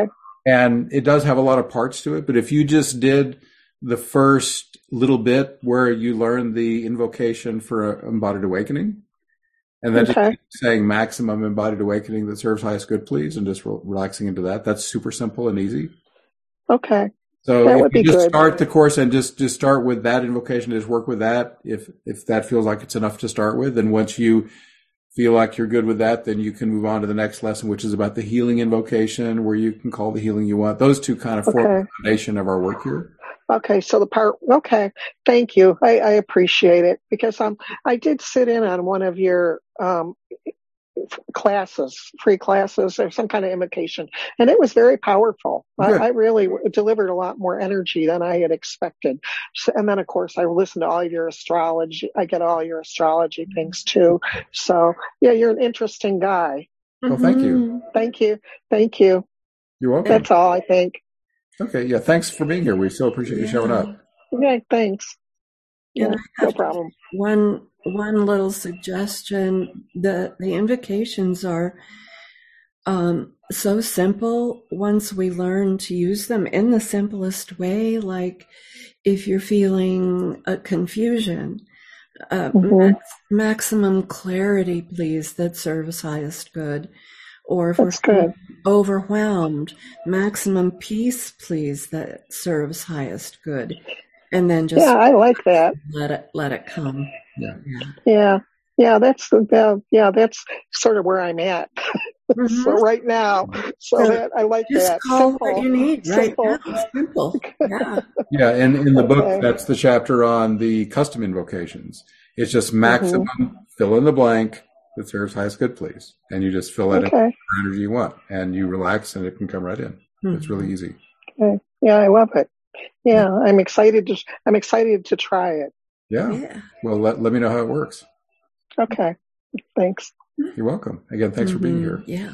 Speaker 1: And it does have a lot of parts to it, but if you just did the first little bit where you learn the invocation for embodied awakening, and then
Speaker 8: Okay.
Speaker 1: just saying maximum embodied awakening that serves highest good, please, and just re- relaxing into that, that's super simple and easy.
Speaker 8: Okay.
Speaker 1: So
Speaker 8: That
Speaker 1: if
Speaker 8: would
Speaker 1: you
Speaker 8: be
Speaker 1: just
Speaker 8: good.
Speaker 1: start the course and just, just start with that invocation, just work with that. If if that feels like it's enough to start with, then once you feel like you're good with that, then you can move on to the next lesson, which is about the healing invocation, where you can call the healing you want. Those two kind of form
Speaker 8: Okay.
Speaker 1: the foundation of our work here.
Speaker 8: Okay, so the part, okay, thank you. I, I appreciate it because um, I did sit in on one of your um, classes, free classes, or some kind of invocation, and it was very powerful. I,
Speaker 1: Good.
Speaker 8: I really delivered a lot more energy than I had expected. So, and then, of course, I listened to all of your astrology. I get all your astrology things too. So, yeah, you're an interesting guy.
Speaker 1: Well, thank you.
Speaker 2: Mhm.
Speaker 8: Thank you. Thank you.
Speaker 1: You're welcome.
Speaker 8: That's all, I think.
Speaker 1: Okay, yeah, thanks for being here. We so appreciate you showing up.
Speaker 8: Okay, thanks. Yeah,
Speaker 2: And I
Speaker 8: no
Speaker 2: have
Speaker 8: problem.
Speaker 2: one one little suggestion. The the invocations are um, so simple once we learn to use them in the simplest way. Like if you're feeling a confusion, uh,
Speaker 8: Mhm.
Speaker 2: max, maximum clarity, please, that serves highest good. Or if we're
Speaker 8: That's good.
Speaker 2: overwhelmed, maximum peace, please, that serves highest good. And then just
Speaker 8: Yeah, I like that.
Speaker 2: let it let it come.
Speaker 1: Yeah.
Speaker 2: Yeah.
Speaker 8: Yeah, yeah, that's uh, yeah, that's sort of where I'm at.
Speaker 2: Mhm.
Speaker 8: So right now, so
Speaker 2: So
Speaker 8: that I like
Speaker 2: just
Speaker 8: that.
Speaker 2: call
Speaker 8: Simple,
Speaker 2: what you need right
Speaker 8: simple.
Speaker 2: now. Simple. Yeah.
Speaker 1: Yeah, and in the book,
Speaker 8: Okay.
Speaker 1: that's the chapter on the custom invocations. It's just
Speaker 8: Mm-hmm.
Speaker 1: maximum, fill in the blank that serves highest good, please. And you just fill that in
Speaker 8: Okay.
Speaker 1: the energy you want, and you relax, and it can come right in. It's really easy.
Speaker 8: Okay. Yeah, I love it. Yeah, I'm excited to. I'm excited to try it.
Speaker 1: Yeah.
Speaker 2: Yeah.
Speaker 1: Well, let, let me know how it works.
Speaker 8: Okay. Thanks.
Speaker 1: You're welcome. Again, thanks for being here.
Speaker 2: Mhm. Yeah.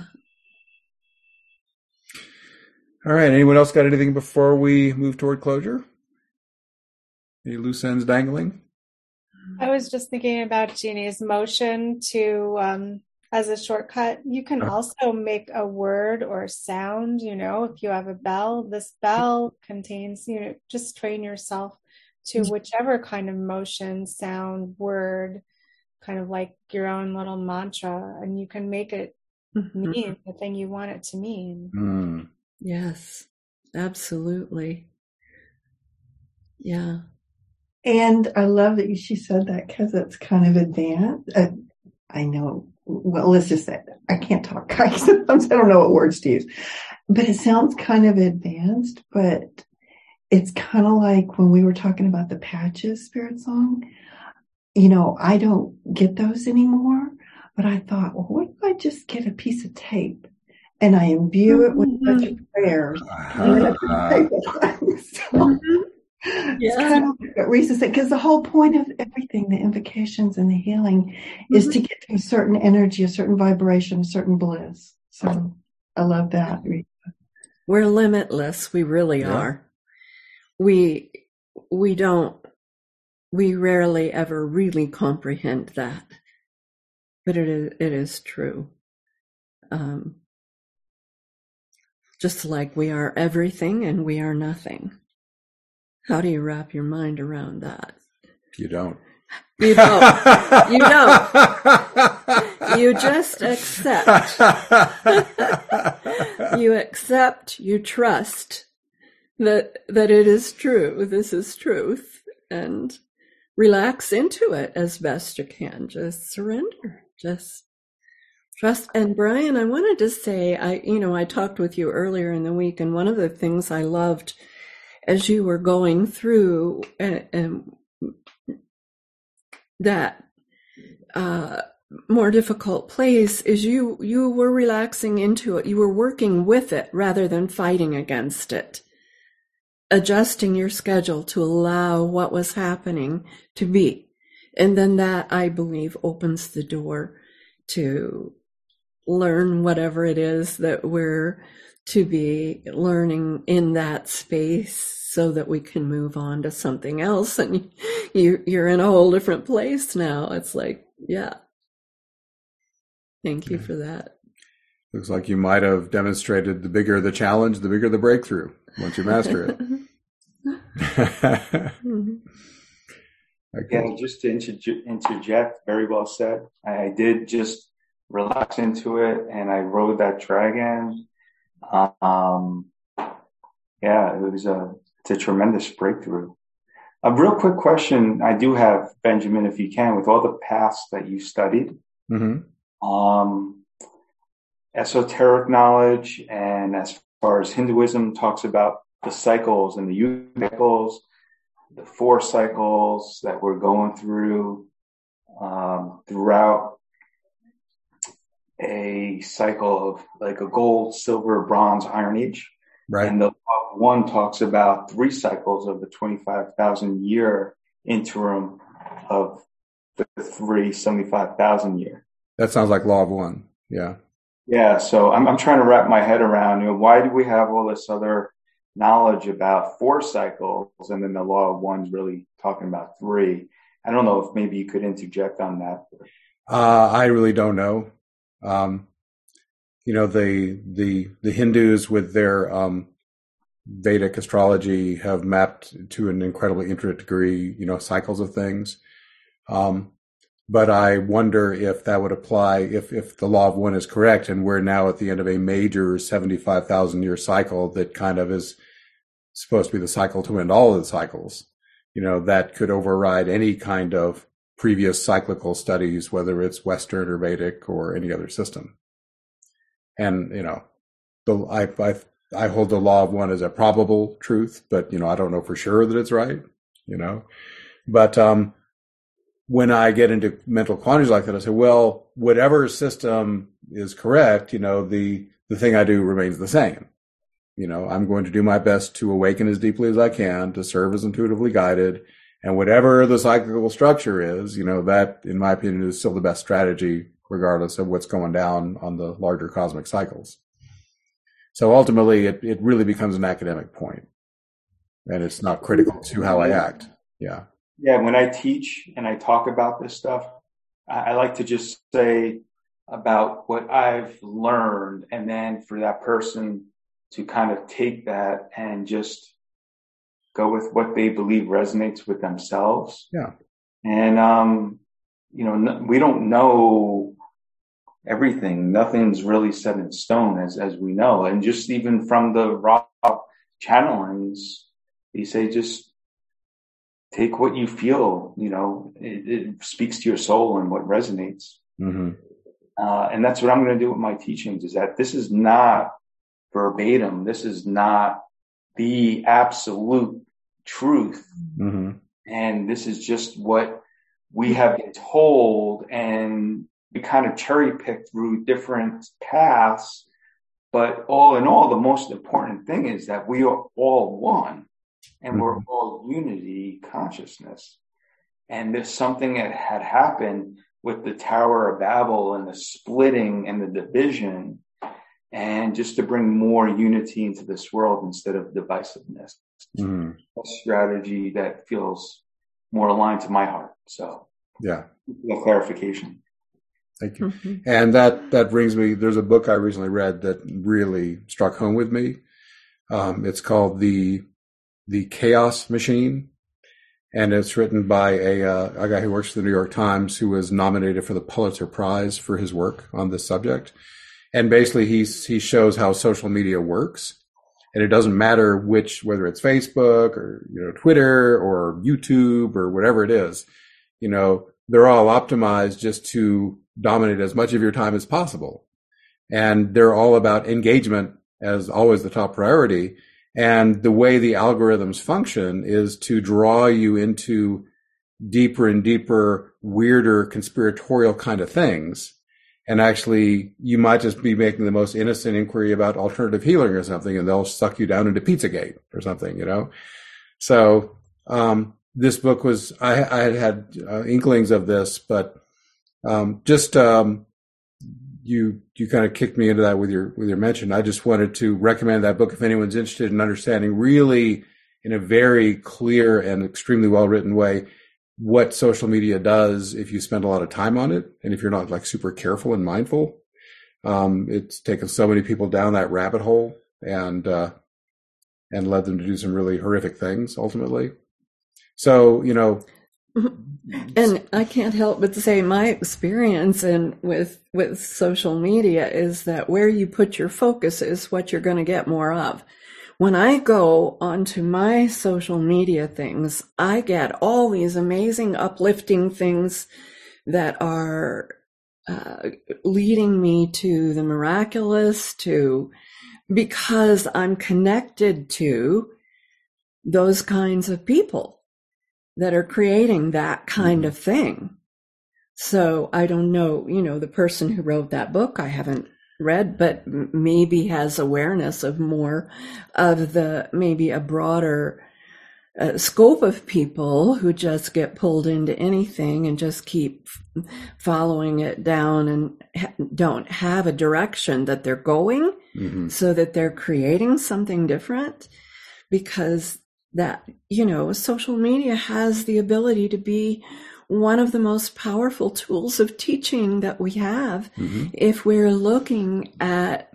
Speaker 1: All right. Anyone else got anything before we move toward closure? Any loose ends dangling?
Speaker 6: I was just thinking about Jeannie's motion to, um, as a shortcut. You can
Speaker 1: Uh.
Speaker 6: also make a word or sound, you know, if you have a bell, this bell contains, you know, just train yourself to whichever kind of motion, sound, word, kind of like your own little mantra, and you can make it
Speaker 2: Mhm.
Speaker 6: mean the thing you want it to mean.
Speaker 1: Mm.
Speaker 2: Yes. Absolutely. Yeah.
Speaker 5: And I love that she said that because it's kind of advanced. Uh, I know, well, let's just say I can't talk. I sometimes I don't know what words to use, but it sounds kind of advanced, but it's kind of like when we were talking about the Patches Spirit Song. You know, I don't get those anymore, but I thought, well, what if I just get a piece of tape and I imbue it with a bunch of prayers? And then I put tape on. So, it's
Speaker 2: Yeah.
Speaker 5: kind of like what Risa said, because the whole point of everything, the invocations and the healing, is to get to a certain energy, a certain vibration, a certain bliss. So I love that, Risa.
Speaker 2: We're limitless. We really
Speaker 1: Yeah.
Speaker 2: are. We we don't we rarely ever really comprehend that, but it is it is true. Um, just like we are everything and we are nothing. How do you wrap your mind around that?
Speaker 1: You don't.
Speaker 2: You don't. You don't. You just accept. You accept, you trust that that it is true. This is truth, and relax into it as best you can. Just surrender. Just trust. And Brian, I wanted to say, I you know, I talked with you earlier in the week, and one of the things I loved as you were going through and, and that uh, more difficult place is you you were relaxing into it. You were working with it rather than fighting against it, adjusting your schedule to allow what was happening to be. And then that, I believe, opens the door to learn whatever it is that we're to be learning in that space, so that we can move on to something else. And you, you're in a whole different place now. It's like, yeah. Thank you for that.
Speaker 1: Looks like you might have demonstrated the bigger the challenge, the bigger the breakthrough once you master it.
Speaker 7: Okay. Yeah, just to interj- interject, very well said. I did just relax into it, and I rode that dragon. Um, yeah, it was a it's a tremendous breakthrough. A real quick question I do have, Benjamin, if you can, with all the paths that you studied, mm-hmm. um, esoteric knowledge, and as far as Hinduism talks about the cycles and the youth cycles, the four cycles that we're going through um, throughout a cycle of like a gold, silver, bronze, iron age.
Speaker 1: Right.
Speaker 7: And the one talks about three cycles of the twenty-five thousand year interim of the three seventy-five thousand year.
Speaker 1: That sounds like law of one. Yeah.
Speaker 7: Yeah. So I'm, I'm trying to wrap my head around, you know, why do we have all this other knowledge about four cycles, and then the law of one's really talking about three? I don't know if maybe you could interject on that.
Speaker 1: Uh, I really don't know. Um, you know, the the the Hindus with their um, Vedic astrology have mapped to an incredibly intricate degree, you know, cycles of things. Um, but I wonder if that would apply if if the law of one is correct, and we're now at the end of a major seventy-five thousand year cycle that kind of is supposed to be the cycle to end all of the cycles. You know, that could override any kind of previous cyclical studies, whether it's Western or Vedic or any other system. And, you know, the, I, I, I hold the law of one as a probable truth, but, you know, I don't know for sure that it's right, you know. But um, when I get into mental quantities like that, I say, well, whatever system is correct, you know, the, the thing I do remains the same. You know, I'm going to do my best to awaken as deeply as I can, to serve as intuitively guided. And whatever the cyclical structure is, you know, that, in my opinion, is still the best strategy, regardless of what's going down on the larger cosmic cycles. So ultimately, it, it really becomes an academic point, and it's not critical to how I act. Yeah.
Speaker 7: Yeah. When I teach and I talk about this stuff, I, I like to just say about what I've learned, and then for that person to kind of take that and just go with what they believe resonates with themselves.
Speaker 1: Yeah.
Speaker 7: And, um, you know, we don't know everything. Nothing's really set in stone, as, as we know. And just even from the raw channelings, they say, just take what you feel, you know, it, it speaks to your soul and what resonates. Mm-hmm. Uh, and that's what I'm going to do with my teachings, is that this is not verbatim. This is not the absolute truth. Mm-hmm. And this is just what we have been told, and we kind of cherry pick through different paths. But all in all, the most important thing is that we are all one, and mm-hmm. we're all unity consciousness. And there's something that had happened with the Tower of Babel and the splitting and the division, and just to bring more unity into this world instead of divisiveness. Mm-hmm. A strategy that feels more aligned to my heart. So,
Speaker 1: yeah,
Speaker 7: a clarification.
Speaker 1: Thank you. Mm-hmm. And that, that brings me, there's a book I recently read that really struck home with me. Um, it's called The, The Chaos Machine. And it's written by a, uh, a guy who works for the New York Times, who was nominated for the Pulitzer Prize for his work on this subject. And basically he's, he shows how social media works. And it doesn't matter which, whether it's Facebook or, you know, Twitter or YouTube or whatever it is, you know, they're all optimized just to dominate as much of your time as possible. And they're all about engagement as always the top priority. And the way the algorithms function is to draw you into deeper and deeper, weirder, conspiratorial kind of things. And actually, you might just be making the most innocent inquiry about alternative healing or something, and they'll suck you down into Pizzagate or something, you know? So, um, this book was, I, I had had uh, inklings of this, but, um, just, um, you, you kind of kicked me into that with your, with your mention. I just wanted to recommend that book if anyone's interested in understanding really in a very clear and extremely well written way what social media does if you spend a lot of time on it, and if you're not like super careful and mindful. Um, it's taken so many people down that rabbit hole and uh, and led them to do some really horrific things ultimately. So, you know,
Speaker 2: and I can't help but say my experience in with with social media is that where you put your focus is what you're going to get more of. When I go onto my social media things, I get all these amazing, uplifting things that are uh, leading me to the miraculous, to because I'm connected to those kinds of people that are creating that kind of thing. So I don't know, you know, the person who wrote that book, I haven't read, but maybe has awareness of more of the, maybe a broader uh, scope of people who just get pulled into anything and just keep following it down and ha- don't have a direction that they're going, mm-hmm. so that they're creating something different. Because that, you know, social media has the ability to be one of the most powerful tools of teaching that we have, mm-hmm. if we're looking at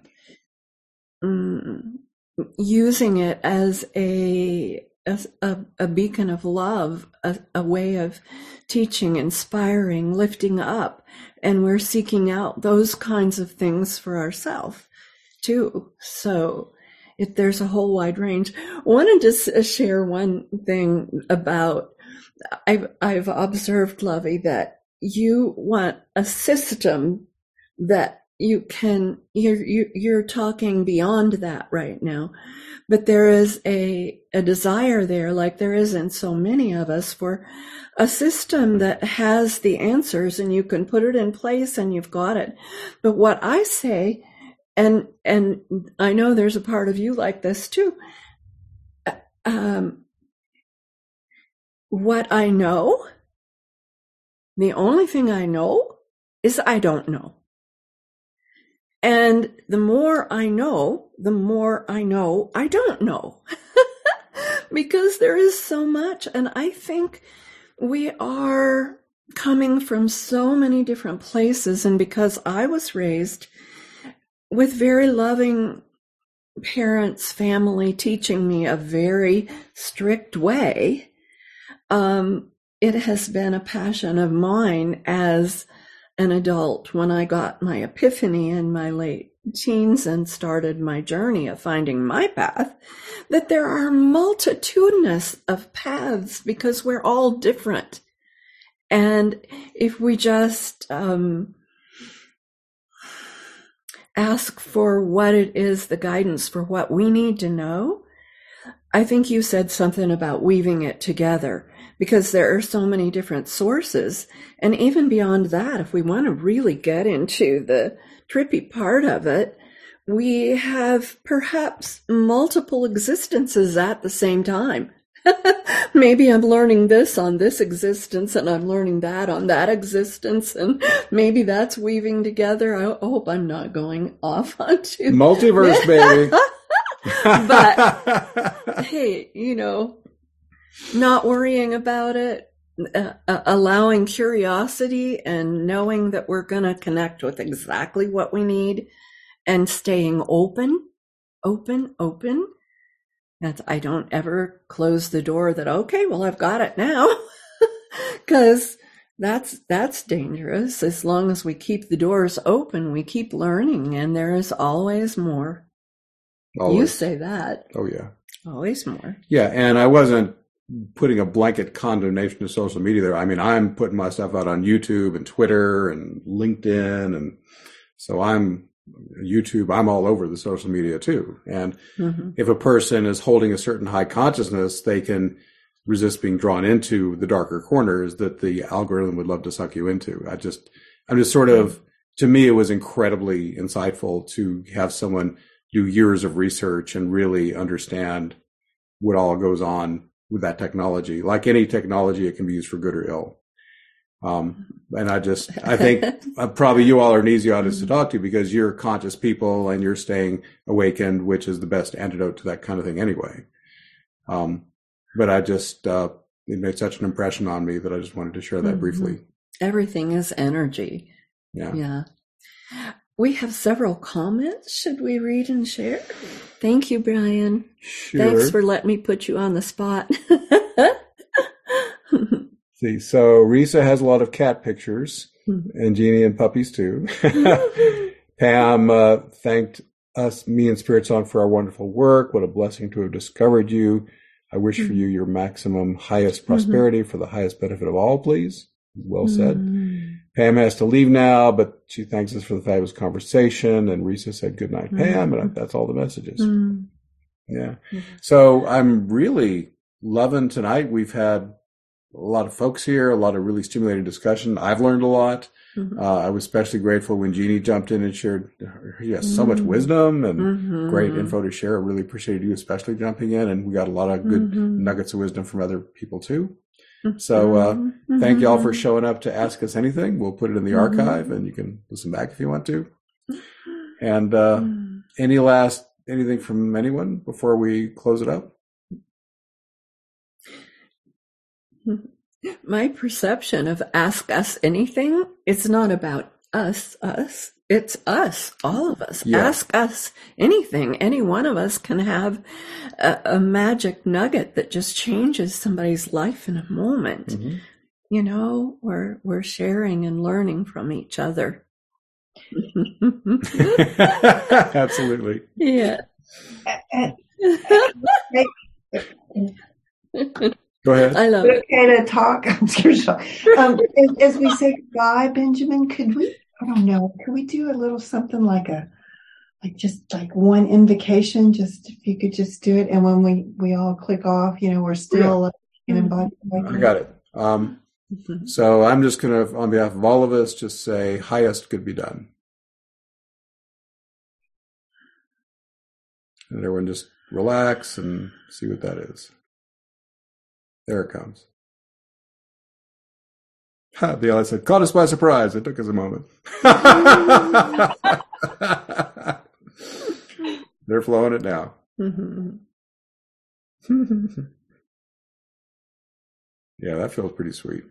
Speaker 2: um, using it as a, as a a beacon of love, a, a way of teaching, inspiring, lifting up, and we're seeking out those kinds of things for ourselves too. So if there's a whole wide range. I wanted to share one thing about, I've, I've observed, Lovey, that you want a system that you can, you're, you're talking beyond that right now, but there is a, a desire there, like there is in so many of us, for a system that has the answers and you can put it in place and you've got it. But what I say, And and I know there's a part of you like this too. Um, what I know, the only thing I know is I don't know. And the more I know, the more I know I don't know. Because there is so much. And I think we are coming from so many different places. And because I was raised with very loving parents, family teaching me a very strict way, um, it has been a passion of mine as an adult, when I got my epiphany in my late teens and started my journey of finding my path, that there are multitudinous of paths because we're all different. And if we just um, ask for what it is, the guidance for what we need to know. I think you said something about weaving it together, because there are so many different sources. And even beyond that, if we want to really get into the trippy part of it, we have perhaps multiple existences at the same time. Maybe I'm learning this on this existence and I'm learning that on that existence, and maybe that's weaving together. I hope I'm not going off onto
Speaker 1: multiverse, baby.
Speaker 2: But hey, you know, not worrying about it, uh, uh, allowing curiosity and knowing that we're going to connect with exactly what we need, and staying open, open, open. That's, I don't ever close the door that, okay, well, I've got it now, because that's, that's dangerous. As long as we keep the doors open, we keep learning, and there is always more. Always. You say that.
Speaker 1: Oh, yeah.
Speaker 2: Always more.
Speaker 1: Yeah. And I wasn't putting a blanket condemnation of social media there. I mean, I'm putting my stuff out on YouTube and Twitter and LinkedIn. And so I'm, YouTube, I'm all over the social media too. And mm-hmm. if a person is holding a certain high consciousness, they can resist being drawn into the darker corners that the algorithm would love to suck you into. I just, I'm just sort of, to me, it was incredibly insightful to have someone do years of research and really understand what all goes on with that technology. Like any technology, it can be used for good or ill. Um, and I just, I think uh, probably you all are an easy audience to talk to, because you're conscious people and you're staying awakened, which is the best antidote to that kind of thing anyway. Um, but I just, uh, it made such an impression on me that I just wanted to share that mm-hmm. briefly.
Speaker 2: Everything is energy.
Speaker 1: Yeah.
Speaker 2: Yeah. we have several comments. Should we read and share? Thank you, Brian.
Speaker 1: Sure.
Speaker 2: Thanks for letting me put you on the spot.
Speaker 1: See, so Risa has a lot of cat pictures, and Jeannie and puppies too. Pam uh, thanked us, me and Spirit Song, for our wonderful work. What a blessing to have discovered you. I wish mm-hmm. for you your maximum highest prosperity mm-hmm. for the highest benefit of all, please. Well said. Mm-hmm. Pam has to leave now, but she thanks us for the fabulous conversation. And Risa said, good night, mm-hmm. Pam. And that's all the messages. Mm-hmm. Yeah. Mm-hmm. So I'm really loving tonight. We've had a lot of folks here, a lot of really stimulating discussion. I've learned a lot. Mm-hmm. Uh, I was especially grateful when Jeannie jumped in and shared. He has so much wisdom and mm-hmm. great info to share. I really appreciated you especially jumping in, and we got a lot of good mm-hmm. nuggets of wisdom from other people too. So uh, mm-hmm. thank you all for showing up to ask us anything. We'll put it in the mm-hmm. archive, and you can listen back if you want to. And uh, mm-hmm. any last anything from anyone before we close it up?
Speaker 2: My perception of ask us anything, it's not about us, us. It's us, all of us. Yeah. Ask us anything. Any one of us can have a, a magic nugget that just changes somebody's life in a moment. Mm-hmm. You know, we're we're sharing and learning from each other.
Speaker 1: Absolutely.
Speaker 2: Yeah.
Speaker 1: Go ahead.
Speaker 2: I love
Speaker 5: it.
Speaker 2: it.
Speaker 5: Okay to talk. I'm sure. Um, as, as we say goodbye, Benjamin, could we, I don't know, could we do a little something like a, like just like one invocation, just if you could just do it. And when we, we all click off, you know, we're still yeah. uh, invited.
Speaker 1: I got it. Um, mm-hmm. So I'm just going to, on behalf of all of us, just say highest could be done. And everyone just relax and see what that is. There it comes. Ha, the other said, caught us by surprise. It took us a moment. They're flowing it now. Mm-hmm. Yeah, that feels pretty sweet.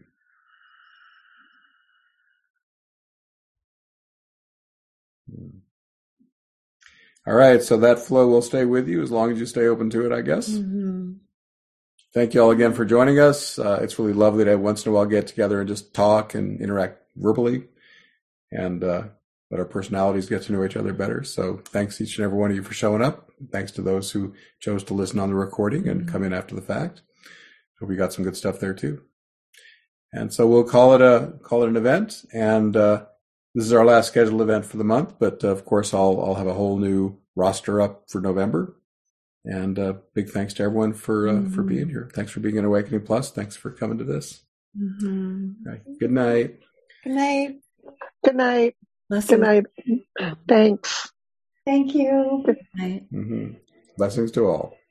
Speaker 1: All right, so that flow will stay with you as long as you stay open to it, I guess. Mm-hmm. Thank you all again for joining us. Uh, it's really lovely to once in a while get together and just talk and interact verbally, and uh, let our personalities get to know each other better. So thanks each and every one of you for showing up. Thanks to those who chose to listen on the recording and mm-hmm. come in after the fact. Hope we got some good stuff there too. And so we'll call it a call it an event. And uh, this is our last scheduled event for the month. But uh, of course, I'll I'll have a whole new roster up for November. And uh, big thanks to everyone for uh, mm-hmm. for being here. Thanks for being in Awakening Plus. Thanks for coming to this. Mm-hmm. Right. Good night.
Speaker 6: Good night.
Speaker 8: Good night.
Speaker 2: Blessings.
Speaker 8: Good night. Thanks.
Speaker 5: Thank you.
Speaker 2: Good night.
Speaker 1: Mm-hmm. Blessings to all.